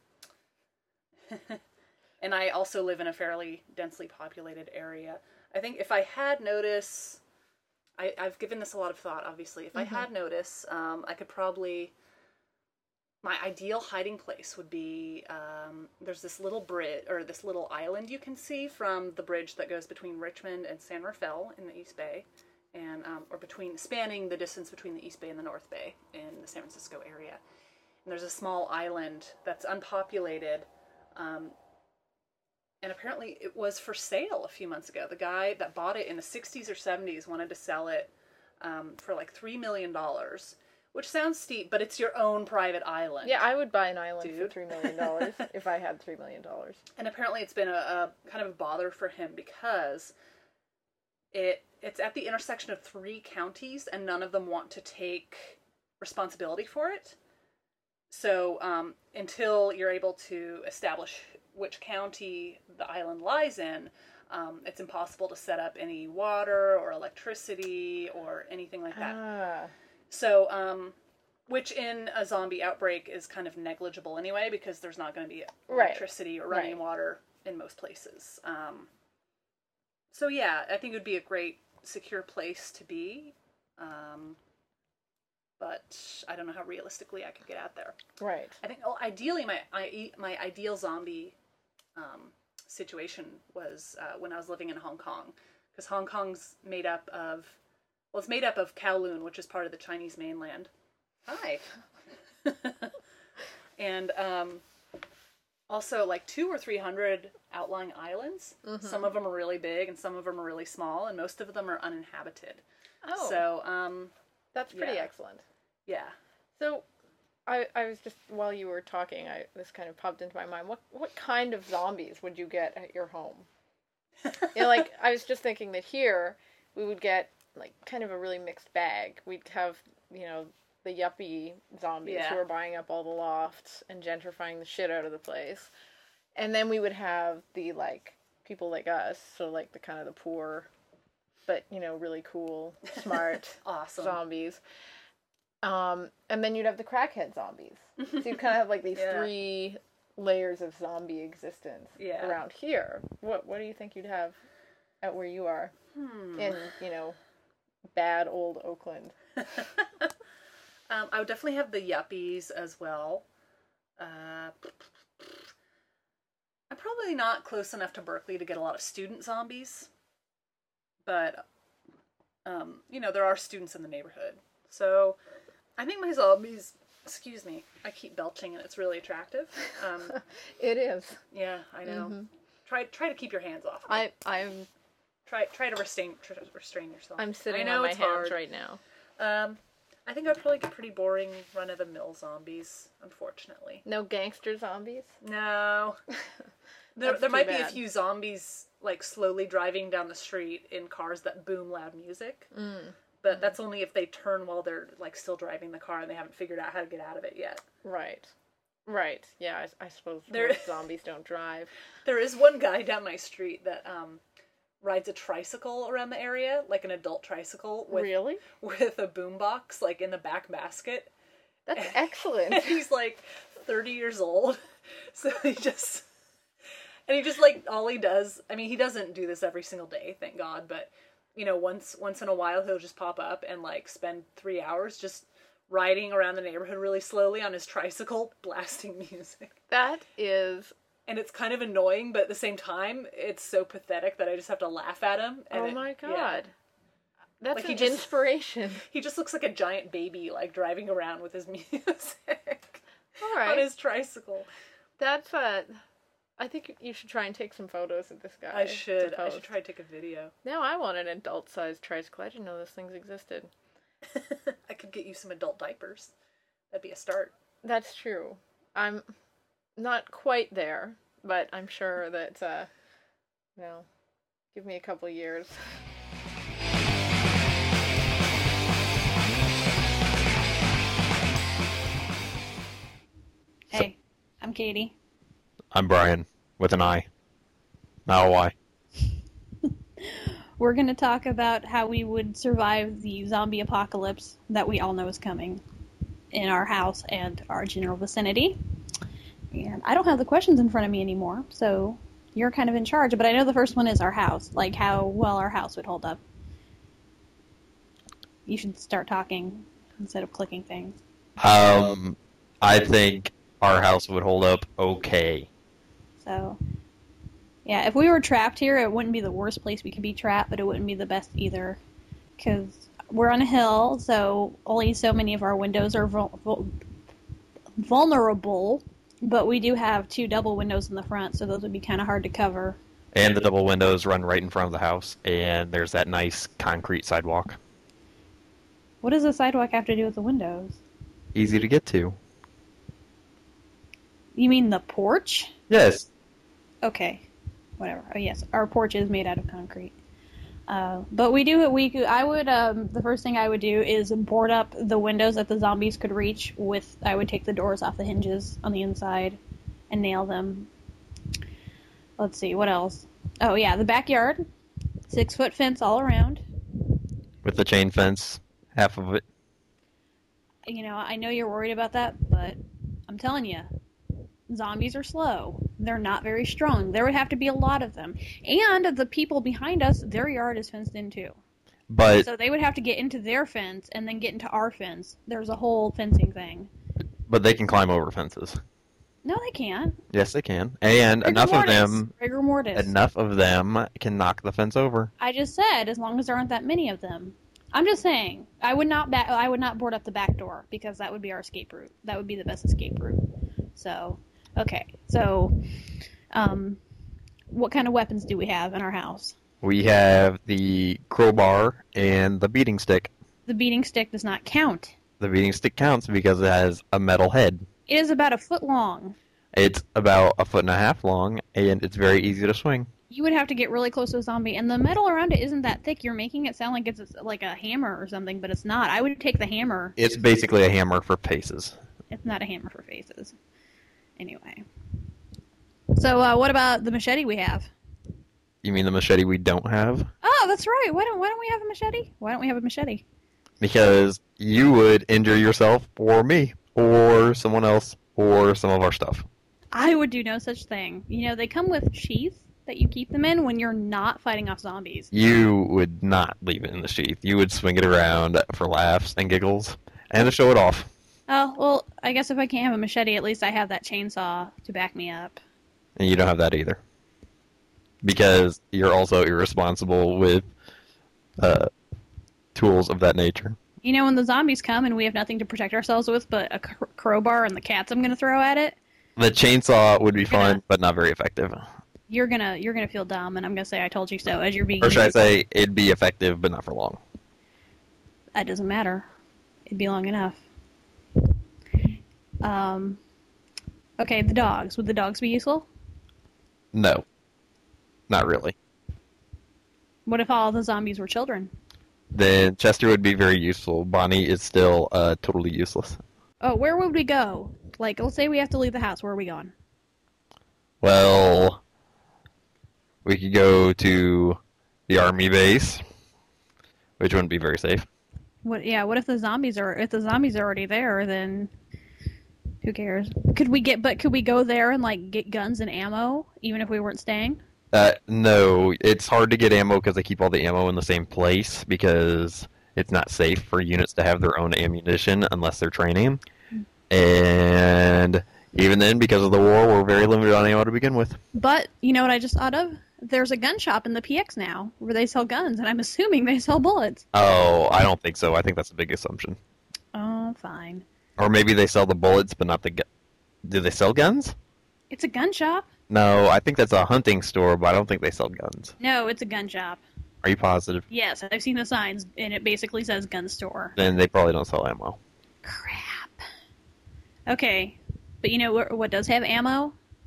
and I also live in a fairly densely populated area. I think if I had notice, I, I've given this a lot of thought, obviously. If mm-hmm. I had notice, um, I could probably, my ideal hiding place would be, um, there's this little bridge, or this little island you can see from the bridge that goes between Richmond and San Rafael in the East Bay, and um, or between, spanning the distance between the East Bay and the North Bay in the San Francisco area. And there's a small island that's unpopulated, um, and apparently it was for sale a few months ago. The guy that bought it in the sixties or seventies wanted to sell it um, for like three million dollars, which sounds steep, but it's your own private island. Yeah, I would buy an island Dude. for three million dollars if I had three million dollars. And apparently it's been a, a kind of a bother for him because it it's at the intersection of three counties and none of them want to take responsibility for it. So um, until you're able to establish which county the island lies in, um, it's impossible to set up any water or electricity or anything like that. Ah. So, um, which in a zombie outbreak is kind of negligible anyway, because there's not going to be electricity right. or running right. water in most places. Um, so yeah, I think it would be a great secure place to be. Um, but I don't know how realistically I could get out there. Right. I think well, ideally my I, my ideal zombie um, situation was uh, when I was living in Hong Kong, because Hong Kong's made up of, well, it's made up of Kowloon, which is part of the Chinese mainland. Hi. And um, also like two or three hundred outlying islands. Mm-hmm. Some of them are really big and some of them are really small, and most of them are uninhabited. Oh. So um, that's pretty yeah. excellent. Yeah. So, I I was just, while you were talking, I this kind of popped into my mind. What what kind of zombies would you get at your home? You know, like, I was just thinking that here, we would get, like, kind of a really mixed bag. We'd have, you know, the yuppie zombies yeah. who are buying up all the lofts and gentrifying the shit out of the place. And then we would have the, like, people like us, so, like, the kind of the poor, but, you know, really cool, smart awesome. zombies. Um, and then you'd have the crackhead zombies. So you kind of have like these yeah. three layers of zombie existence yeah. around here. What what do you think you'd have at where you are hmm. in, you know, bad old Oakland? um, I would definitely have the yuppies as well. Uh, I'm probably not close enough to Berkeley to get a lot of student zombies, but um, you know, there are students in the neighborhood, so. I think my zombies, excuse me, I keep belching and it's really attractive. Um, it is. Yeah, I know. Mm-hmm. Try try to keep your hands off me. I I'm try try to restrain try to restrain yourself. I'm sitting I know on my it's hands hard. right now. Um, I think I'd probably get pretty boring run of the mill zombies, unfortunately. No gangster zombies? No. there there might bad. be a few zombies like slowly driving down the street in cars that boom loud music. Mm. But that's only if they turn while they're, like, still driving the car and they haven't figured out how to get out of it yet. Right. Right. Yeah, I, I suppose there, most zombies don't drive. There is one guy down my street that um, rides a tricycle around the area, like an adult tricycle. With, really? With a boombox, like, in the back basket. That's excellent. And he's, like, thirty years old. So he just... And he just, like, all he does... I mean, he doesn't do this every single day, thank God, but... You know, once once in a while he'll just pop up and, like, spend three hours just riding around the neighborhood really slowly on his tricycle, blasting music. That is... And it's kind of annoying, but at the same time, it's so pathetic that I just have to laugh at him. And oh it, my God. Yeah. That's like an he just, inspiration. He just looks like a giant baby, like, driving around with his music. All right. On his tricycle. That's, uh... I think you should try and take some photos of this guy. I should. I should try to take a video. Now I want an adult-sized tricycle. I didn't know those things existed. I could get you some adult diapers. That'd be a start. That's true. I'm not quite there, but I'm sure that, uh, you know, give me a couple of years. Hey, I'm Katie. I'm Brian, with an I. Not a Y. We're going to talk about how we would survive the zombie apocalypse that we all know is coming in our house and our general vicinity. And I don't have the questions in front of me anymore, so you're kind of in charge. But I know the first one is our house, like how well our house would hold up. You should start talking instead of clicking things. Um, I think our house would hold up okay. So, yeah, if we were trapped here, it wouldn't be the worst place we could be trapped, but it wouldn't be the best either. Because we're on a hill, so only so many of our windows are vul- vul- vulnerable. But we do have two double windows in the front, so those would be kind of hard to cover. And the double windows run right in front of the house, and there's that nice concrete sidewalk. What does the sidewalk have to do with the windows? Easy to get to. You mean the porch? Yes. Okay, whatever. Oh yes, our porch is made out of concrete. Uh, but we do. We could, I would. Um, the first thing I would do is board up the windows that the zombies could reach. With I would take the doors off the hinges on the inside and nail them. Let's see what else. Oh yeah, the backyard, six foot fence all around. With the chain fence, half of it. You know, I know you're worried about that, but I'm telling you, zombies are slow. They're not very strong. There would have to be a lot of them. And the people behind us, their yard is fenced in too. But So they would have to get into their fence and then get into our fence. There's a whole fencing thing. but they can climb over fences. No, they can't. Yes, they can. And Rigor enough of mortis. them, Rigor mortis. enough of them can knock the fence over. I just said, as long as there aren't that many of them. I'm just saying, I would not ba- I would not board up the back door because that would be our escape route. That would be the best escape route. So, okay. So, um, what kind of weapons do we have in our house? We have the crowbar and the beating stick. The beating stick does not count. The beating stick counts because it has a metal head. It is about a foot long. It's about a foot and a half long, and it's very easy to swing. You would have to get really close to a zombie, and the metal around it isn't that thick. You're making it sound like it's like a hammer or something, but it's not. I would take the hammer. It's basically a hammer for paces. It's not a hammer for faces. Anyway. So, uh, what about the machete we have? You mean the machete we don't have? Oh, that's right. Why don't Why don't we have a machete? Why don't we have a machete? Because you would injure yourself, or me, or someone else, or some of our stuff. I would do no such thing. You know, they come with sheaths that you keep them in when you're not fighting off zombies. You would not leave it in the sheath. You would swing it around for laughs and giggles, and to show it off. Oh, well, I guess if I can't have a machete, at least I have that chainsaw to back me up. And you don't have that either. Because you're also irresponsible with uh, tools of that nature. You know, when the zombies come and we have nothing to protect ourselves with but a cr- crowbar and the cats I'm going to throw at it, The chainsaw would be fun, Yeah. but not very effective. you're gonna you're gonna feel dumb, and I'm gonna say I told you so as you're being. Or should I say, it'd be effective, but not for long. That doesn't matter. It'd be long enough. Um. Okay, the dogs. Would the dogs be useful? No. Not really. What if all the zombies were children? Then Chester would be very useful. Bonnie is still uh, totally useless. Oh, where would we go? Like, let's say we have to leave the house. Where are we going? Well, we could go to the army base, which wouldn't be very safe. What? Yeah. What if the zombies are? If the zombies are already there, then who cares? Could we get? But could we go there and like get guns and ammo, even if we weren't staying? Uh, no, it's hard to get ammo because they keep all the ammo in the same place because it's not safe for units to have their own ammunition unless they're training. And even then, because of the war, we're very limited on ammo to begin with. But you know what I just thought of? There's a gun shop in the P X now where they sell guns, and I'm assuming they sell bullets. Oh, I don't think so. I think that's a big assumption. Oh, fine. Or maybe they sell the bullets, but not the gu- Do they sell guns? It's a gun shop. No, I think that's a hunting store, but I don't think they sell guns. No, it's a gun shop. Are you positive? Yes, I've seen the signs, and it basically says gun store. Then they probably don't sell ammo. Crap. Okay, but you know what, what does have ammo?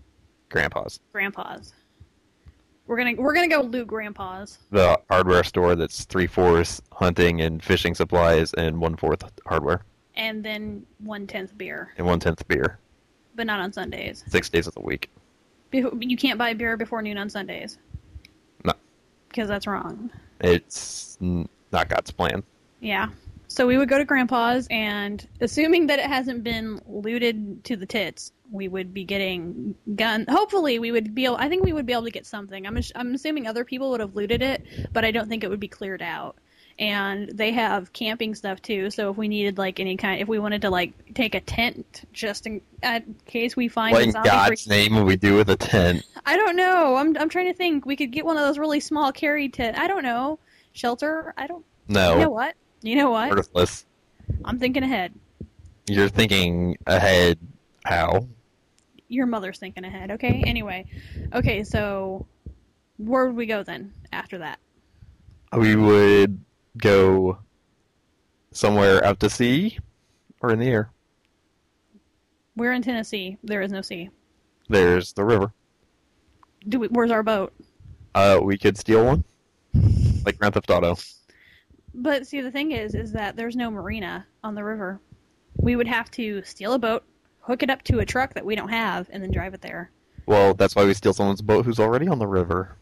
Grandpa's. Grandpa's. We're gonna we're gonna go loot Grandpa's. The hardware store that's three fourths hunting and fishing supplies and one fourth hardware. And then one tenth beer. And one tenth beer. But not on Sundays. Six days of the week. You can't buy beer before noon on Sundays. No. Because that's wrong. It's not God's plan. Yeah. So we would go to Grandpa's, and assuming that it hasn't been looted to the tits, we would be getting gun. Hopefully, we would be able. I think we would be able to get something. I'm I'm assuming other people would have looted it, but I don't think it would be cleared out. And they have camping stuff too. So if we needed like any kind, if we wanted to like take a tent just in, in case we find what a in zombie God's freak- name would we do with a tent? I don't know. I'm I'm trying to think. We could get one of those really small carry tent. I don't know. Shelter. I don't. No. You know what? You know what? Worthless. I'm thinking ahead. You're thinking ahead. How? Your mother's thinking ahead. Okay. Anyway. Okay. So where would we go then after that? We would go somewhere out to sea or in the air. We're in Tennessee. There is no sea. There's the river. Do we, where's our boat? Uh, we could steal one, like Grand Theft Auto. But see, the thing is, is that there's no marina on the river. We would have to steal a boat, hook it up to a truck that we don't have, and then drive it there. Well, that's why we steal someone's boat who's already on the river.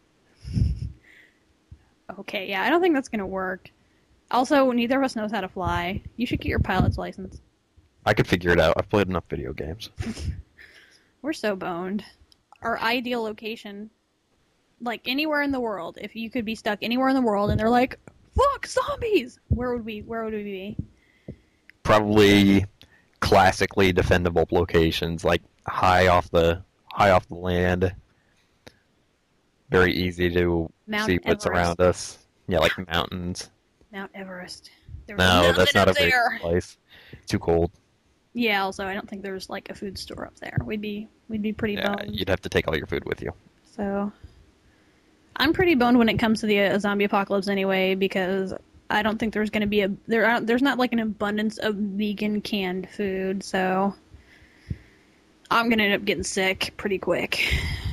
Okay, yeah, I don't think that's gonna work. Also, neither of us knows how to fly. You should get your pilot's license. I could figure it out. I've played enough video games. We're so boned. Our ideal location, like anywhere in the world, if you could be stuck anywhere in the world and they're like, fuck, zombies! Where would we, where would we be? Probably classically defendable locations, like high off the high off the land. Very easy to Mount see what's Everest. around us. Yeah, like mountains. Mount Everest. There No, nothing that's not a up very there. good place. Too cold. Yeah, also, I don't think there's like a food store up there. We'd be, we'd be pretty Yeah, boned. you'd have to take all your food with you. So, I'm pretty boned when it comes to the uh, zombie apocalypse anyway, because I don't think there's going to be a there. Are, there's not like an abundance of vegan canned food, so I'm going to end up getting sick pretty quick.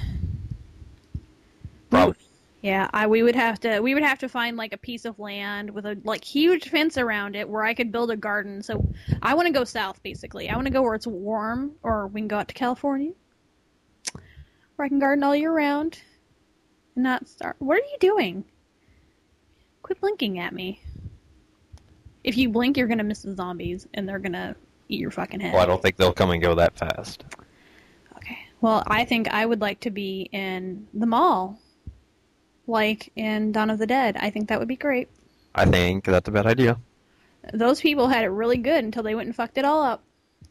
Probably. Yeah, I we would have to we would have to find like a piece of land with a like huge fence around it where I could build a garden. So I want to go south basically. I want to go where it's warm, or we can go out to California, where I can garden all year round and not start. What are you doing? Quit blinking at me. If you blink, you're gonna miss the zombies and they're gonna eat your fucking head. Well, I don't think they'll come and go that fast. Okay. Well, I think I would like to be in the mall. Like in Dawn of the Dead. I think that would be great. I think that's a bad idea. Those people had it really good until they went and fucked it all up.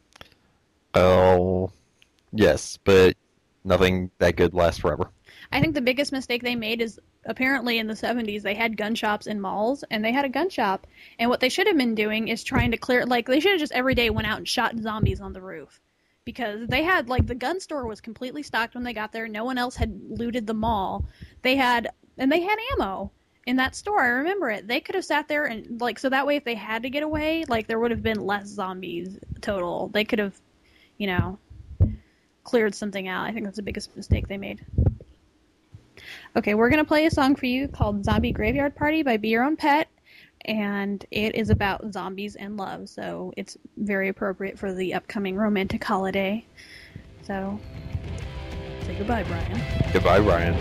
Oh, yes, but nothing that good lasts forever. I think the biggest mistake they made is apparently in the seventies they had gun shops in malls, and they had a gun shop. And what they should have been doing is trying to clear, like, they should have just every day went out and shot zombies on the roof. Because they had, like, the gun store was completely stocked when they got there. No one else had looted the mall. They had, and they had ammo in that store. I remember it. They could have sat there and, like, so that way if they had to get away, like, there would have been less zombies total. They could have, you know, cleared something out. I think that's the biggest mistake they made. Okay, we're going to play a song for you called Zombie Graveyard Party by Be Your Own Pet. And it is about zombies and love, so it's very appropriate for the upcoming romantic holiday. So, say goodbye, Brian. Goodbye, Ryan.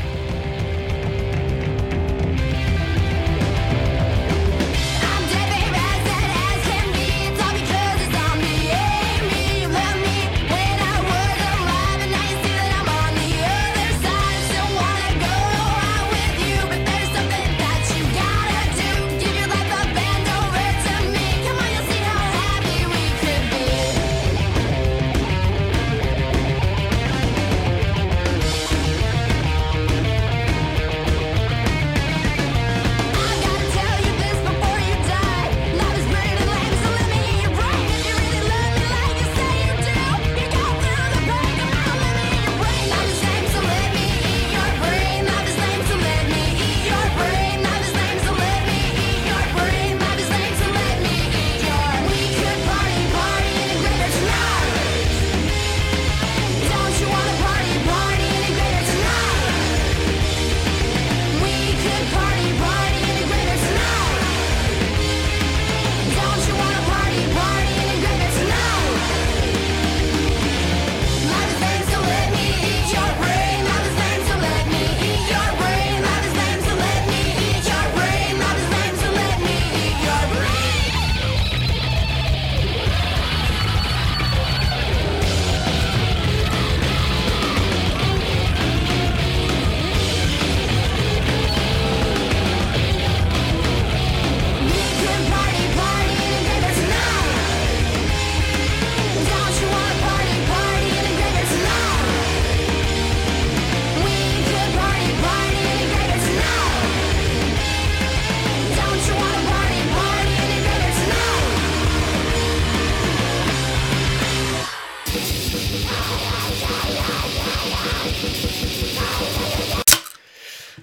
I'm dead, baby, as dead as can be. It's all because it's on me. Hey, me, you love me when I was alive, and now you see that I'm on the other side. Still wanna go out with you, but there's something that you gotta do. Give your life a bend over to me. Come on, you'll see how happy we could be.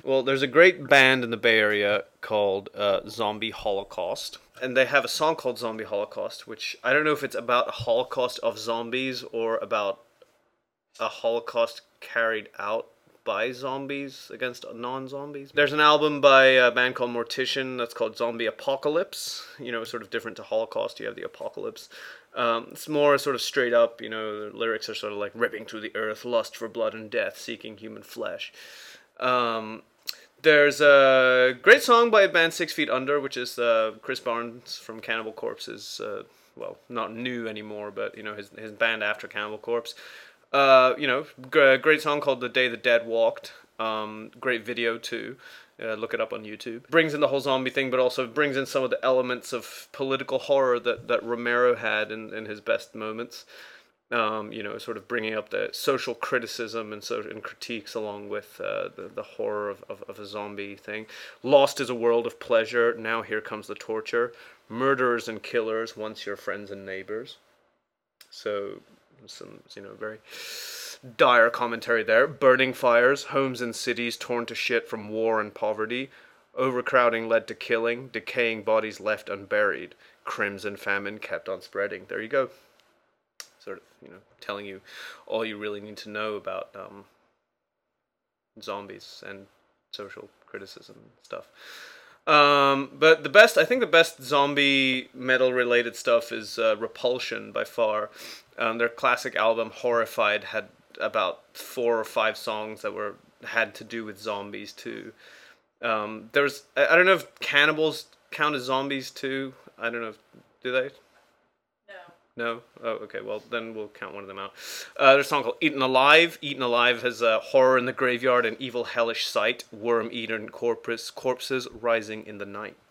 Well, there's a great band in the Bay Area called uh, Zombie Holocaust, and they have a song called Zombie Holocaust, which I don't know if it's about a holocaust of zombies or about a holocaust carried out by zombies against non-zombies. There's an album by a band called Mortician that's called Zombie Apocalypse, you know, sort of different to Holocaust. You have the Apocalypse. Um, it's more sort of straight up, you know, the lyrics are sort of like ripping through the earth, lust for blood and death, seeking human flesh. Um, there's a great song by a band Six Feet Under, which is uh, Chris Barnes from Cannibal Corpse's, uh, well, not new anymore, but, you know, his his band after Cannibal Corpse. Uh, you know, g- great song called The Day the Dead Walked. Um, great video, too. Uh, look it up on YouTube. Brings in the whole zombie thing, but also brings in some of the elements of political horror that, that Romero had in, in his best moments. Um, you know, sort of bringing up the social criticism and, so, and critiques along with uh, the, the horror of, of, of a zombie thing. Lost is a world of pleasure. Now here comes the torture. Murderers and killers, once your friends and neighbors. So, some, you know, very dire commentary there. Burning fires, homes and cities torn to shit from war and poverty. Overcrowding led to killing, decaying bodies left unburied. Crimson famine kept on spreading. There you go. Sort of, you know, telling you all you really need to know about um, zombies and social criticism and stuff. Um, but the best, I think the best zombie metal related stuff is uh, Repulsion by far. Um, their classic album Horrified had about four or five songs that were had to do with zombies too. Um, there was, I, I don't know if cannibals count as zombies too. I don't know, if, do they? No? Oh, okay, well, then we'll count one of them out. Uh, there's a song called Eaten Alive. Eaten Alive has uh, horror in the graveyard, an evil hellish sight, worm-eaten corpus, corpses rising in the night.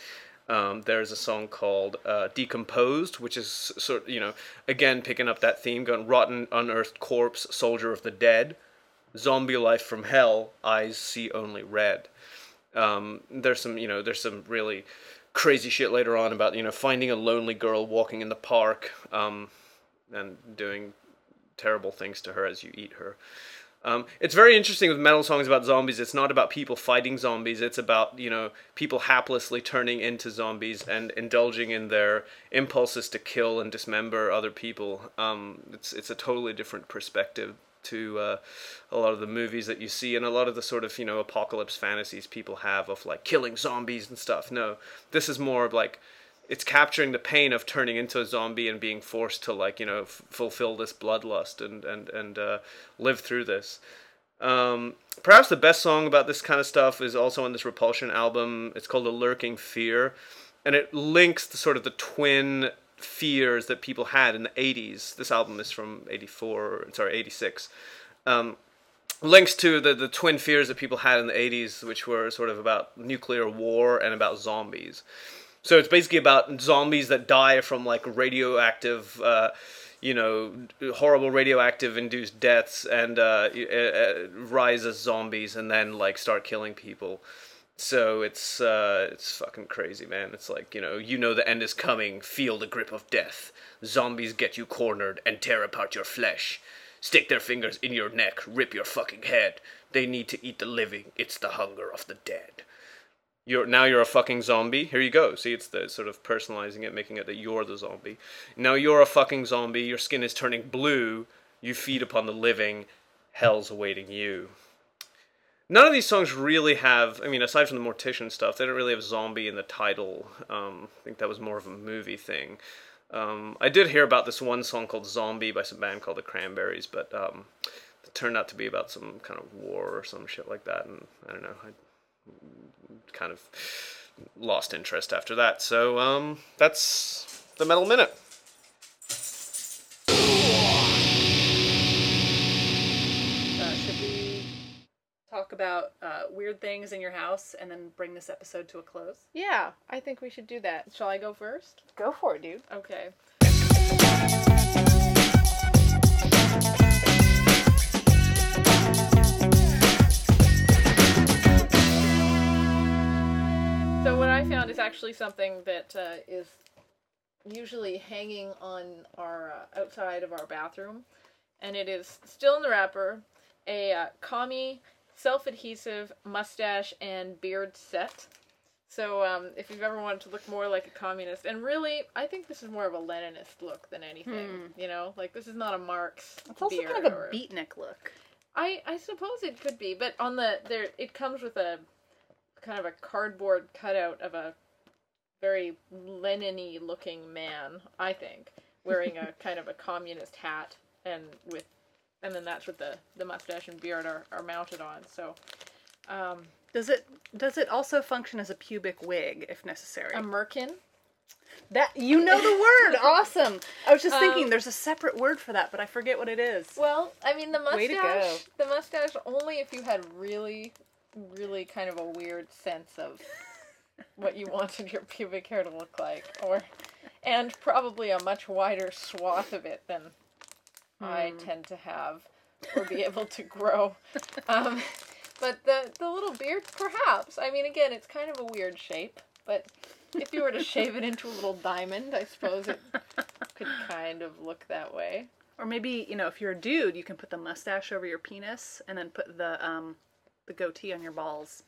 Um, there's a song called uh, Decomposed, which is sort of, you know, again, picking up that theme, going rotten, unearthed corpse, soldier of the dead, zombie life from hell, eyes see only red. Um, there's some, you know, there's some really crazy shit later on about, you know, finding a lonely girl walking in the park um, and doing terrible things to her as you eat her. Um, it's very interesting with metal songs about zombies. It's not about people fighting zombies. It's about, you know, people haplessly turning into zombies and indulging in their impulses to kill and dismember other people. Um, it's it's a totally different perspective to uh, a lot of the movies that you see and a lot of the sort of, you know, apocalypse fantasies people have of like killing zombies and stuff. No, this is more of like, it's capturing the pain of turning into a zombie and being forced to like, you know, f- fulfill this bloodlust and, and, and uh, live through this. Um, perhaps the best song about this kind of stuff is also on this Repulsion album. It's called A Lurking Fear, and it links the sort of the twin fears that people had in the eighties. This album is from eighty-four, sorry, eighty-six. Um, links to the, the twin fears that people had in the eighties, which were sort of about nuclear war and about zombies. So it's basically about zombies that die from like radioactive, uh, you know, horrible radioactive induced deaths and uh, uh, rise as zombies and then like start killing people. So it's uh, it's fucking crazy, man. It's like, you know, you know the end is coming. Feel the grip of death. Zombies get you cornered and tear apart your flesh. Stick their fingers in your neck, rip your fucking head. They need to eat the living. It's the hunger of the dead. You're now you're a fucking zombie. Here you go. See, it's the sort of personalizing it, making it that you're the zombie. Now you're a fucking zombie. Your skin is turning blue. You feed upon the living. Hell's awaiting you. None of these songs really have, I mean, aside from the Mortician stuff, they don't really have zombie in the title. Um, I think that was more of a movie thing. Um, I did hear about this one song called Zombie by some band called the Cranberries, but um, it turned out to be about some kind of war or some shit like that, and I don't know, I kind of lost interest after that. So um, that's the Metal Minute. Uh, should we talk about uh, weird things in your house and then bring this episode to a close? Yeah, I think we should do that. Shall I go first? Go for it, dude. Okay. So what I found is actually something that uh, is usually hanging on our uh, outside of our bathroom, and it is still in the wrapper, a uh, Kami self-adhesive mustache and beard set. So um, if you've ever wanted to look more like a communist, and really, I think this is more of a Leninist look than anything. You know, like this is not a Marx It's also beard. kind of a or- beatnik look. I I suppose it could be, but on the there it comes with a kind of a cardboard cutout of a very Lenin-y looking man, I think, wearing a kind of a communist hat, and with and then that's what the, the mustache and beard are, are mounted on. So um, Does it does it also function as a pubic wig if necessary? a merkin. that you know the word. Awesome. I was just thinking Um, there's a separate word for that, but I forget what it is. Well, I mean the Way to mustache. The mustache only if you had really, really kind of a weird sense of what you wanted your pubic hair to look like, or and probably a much wider swath of it than I tend to have or be able to grow. Um, but the the little beard, perhaps. I mean, again, it's kind of a weird shape, but if you were to shave it into a little diamond, I suppose it could kind of look that way. Or maybe, you know, if you're a dude, you can put the mustache over your penis and then put the um the goatee on your balls.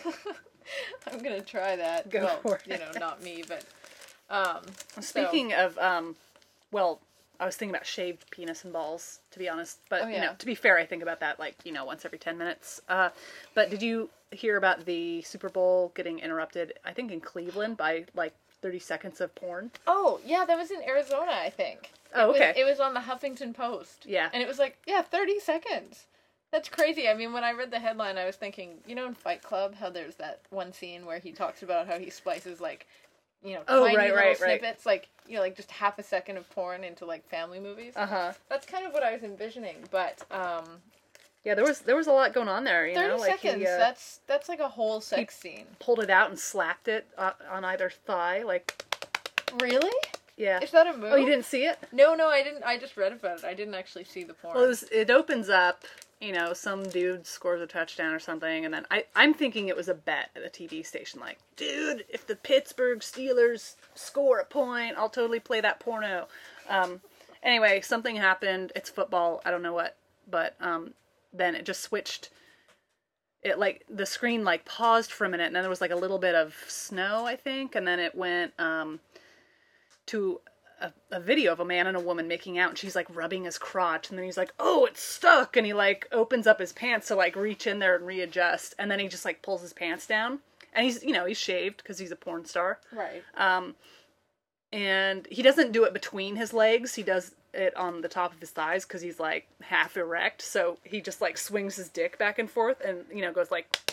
I'm gonna try that. Go well, for you it. know, not me, but um. Speaking of um well, I was thinking about shaved penis and balls, to be honest. But Oh, you yeah. know, to be fair, I think about that like, you know, once every ten minutes. Uh but did you hear about the Super Bowl getting interrupted, I think in Cleveland, by like thirty seconds of porn? Oh yeah, that was in Arizona, I think. Oh, It was- okay. It was on the Huffington Post. Yeah. And it was like, yeah, thirty seconds. That's crazy. I mean, when I read the headline, I was thinking, you know, in Fight Club, how there's that one scene where he talks about how he splices, like, you know, Oh, tiny right, little right, right. snippets, like, you know, like just half a second of porn into, like, family movies. Uh-huh. That's kind of what I was envisioning, but, um, Yeah, there was there was a lot going on there, you thirty know, like seconds, he uh, that's, that's like a whole sex scene. pulled it out and slapped it uh, on either thigh, like Really? yeah. Is that a move? Oh, you didn't see it? No, no, I didn't. I just read about it. I didn't actually see the porn. Well, it, was, it opens up, you know, some dude scores a touchdown or something, and then I, I'm thinking it was a bet at a T V station, like, dude, if the Pittsburgh Steelers score a point, I'll totally play that porno. Um, anyway, something happened. It's football. I don't know what, but um, then it just switched. It, like, the screen, like, paused for a minute, and then there was, like, a little bit of snow, I think, and then it went um, to a, a video of a man and a woman making out, and she's like rubbing his crotch, and then he's like, oh, it's stuck, and he like opens up his pants to like reach in there and readjust, and then he just like pulls his pants down, and he's, you know, he's shaved because he's a porn star, right. um, and he doesn't do it between his legs, he does it on the top of his thighs because he's like half erect, so he just like swings his dick back and forth, and you know, goes like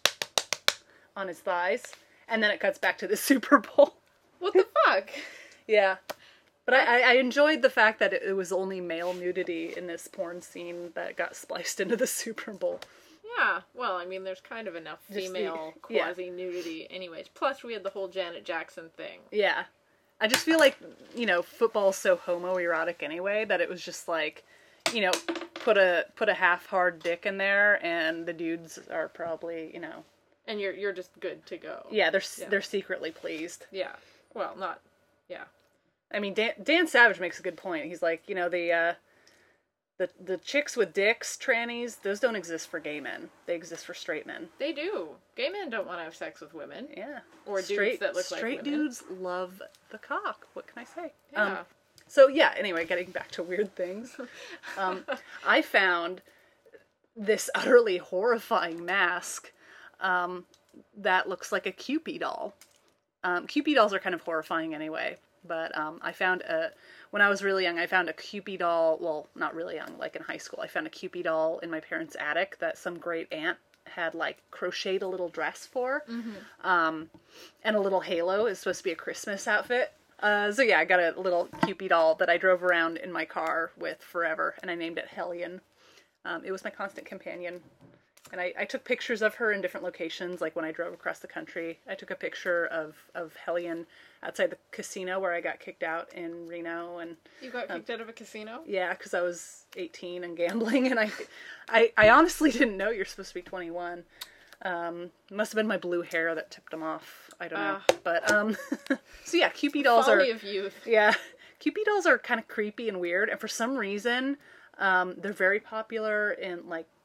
on his thighs, and then it cuts back to the Super Bowl. What the fuck? Yeah. But I, I enjoyed the fact that it was only male nudity in this porn scene that got spliced into the Super Bowl. Yeah, well, I mean, there's kind of enough Just the- female yeah. quasi-nudity anyways. Plus, we had the whole Janet Jackson thing. Yeah. I just feel like, you know, football's so homoerotic anyway that it was just like, you know, put a put a half-hard dick in there and the dudes are probably, you know, And you're you're just good to go. yeah, they're Yeah. they're secretly pleased. Yeah. Well, not... Yeah. I mean, Dan, Dan Savage makes a good point. He's like, you know, the uh, the the chicks with dicks, trannies, those don't exist for gay men. They exist for straight men. They do. Gay men don't want to have sex with women. Yeah. Or dudes straight, that look like straight women. dudes love the cock. What can I say? Yeah. Um, so yeah. Anyway, getting back to weird things, um, I found this utterly horrifying mask um, that looks like a Cupid doll. Um, Cupid dolls are kind of horrifying anyway, but um, I found a, when I was really young, I found a Cupid doll, well, not really young, like in high school, I found a Cupid doll in my parents' attic that some great aunt had like crocheted a little dress for, um, and a little halo is supposed to be a Christmas outfit. Uh, so yeah, I got a little Cupid doll that I drove around in my car with forever, and I named it Hellion. Um, it was my constant companion. And I, I took pictures of her in different locations, like when I drove across the country. I took a picture of, of Hellion outside the casino where I got kicked out in Reno. And You got kicked out of a casino? yeah, because I was eighteen and gambling. And I, I, I honestly didn't know you're supposed to be twenty-one. Um, it must have been my blue hair that tipped them off. I don't know. Ah. But, um, so yeah, Cupid dolls are... Folly of youth. Yeah, Cupid dolls are kind of creepy and weird, and for some reason, um, they're very popular in like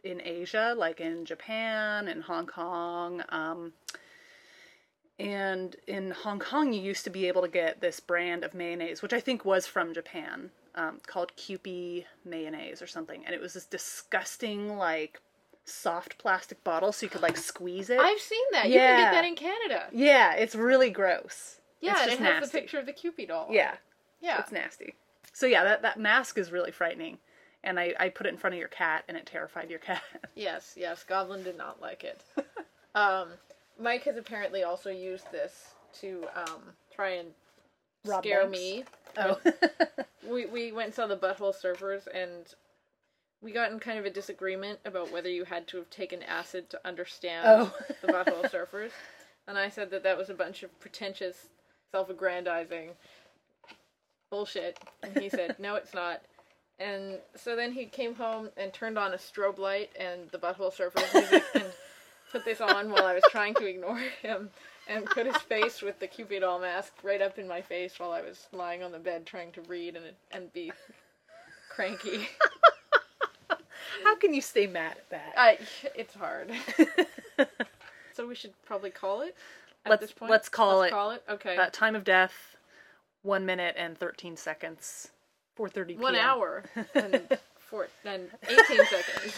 in Asia, like in Japan and Hong Kong. Um, and in Hong Kong, you used to be able to get this brand of mayonnaise, which I think was from Japan, um, called Kewpie mayonnaise or something. And it was this disgusting, like, soft plastic bottle, so you could, like, squeeze it. I've seen that. You can Yeah. get that in Canada. Yeah, it's really gross. Yeah, it's and just it has nasty. the picture of the Cupid doll. Yeah, Yeah. it's nasty. So yeah, that, that mask is really frightening. And I, I put it in front of your cat, and it terrified your cat. Yes, yes. Goblin did not like it. um, Mike has apparently also used this to um, try and Rob scare banks? me. Oh. We we went and saw the Butthole Surfers, and we got in kind of a disagreement about whether you had to have taken acid to understand Oh. the Butthole Surfers. And I said that that was a bunch of pretentious, self-aggrandizing bullshit. And he said, no, it's not. And so then he came home and turned on a strobe light and the Butthole Surfers music and put this on while I was trying to ignore him, and put his face with the Cupid doll mask right up in my face while I was lying on the bed trying to read and and be cranky. How can you stay mad at that? I, it's hard. So we should probably call it at Let's- this point? let's call let's it. call it? Okay. Uh, time of death, one minute and thirteen seconds, four thirty p.m. One hour and, four, and eighteen seconds.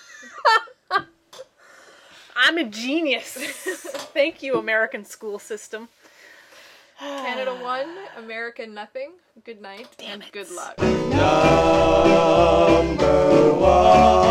I'm a genius. Thank you, American school system. Canada one, America nothing. Good night and it. good luck. Number one.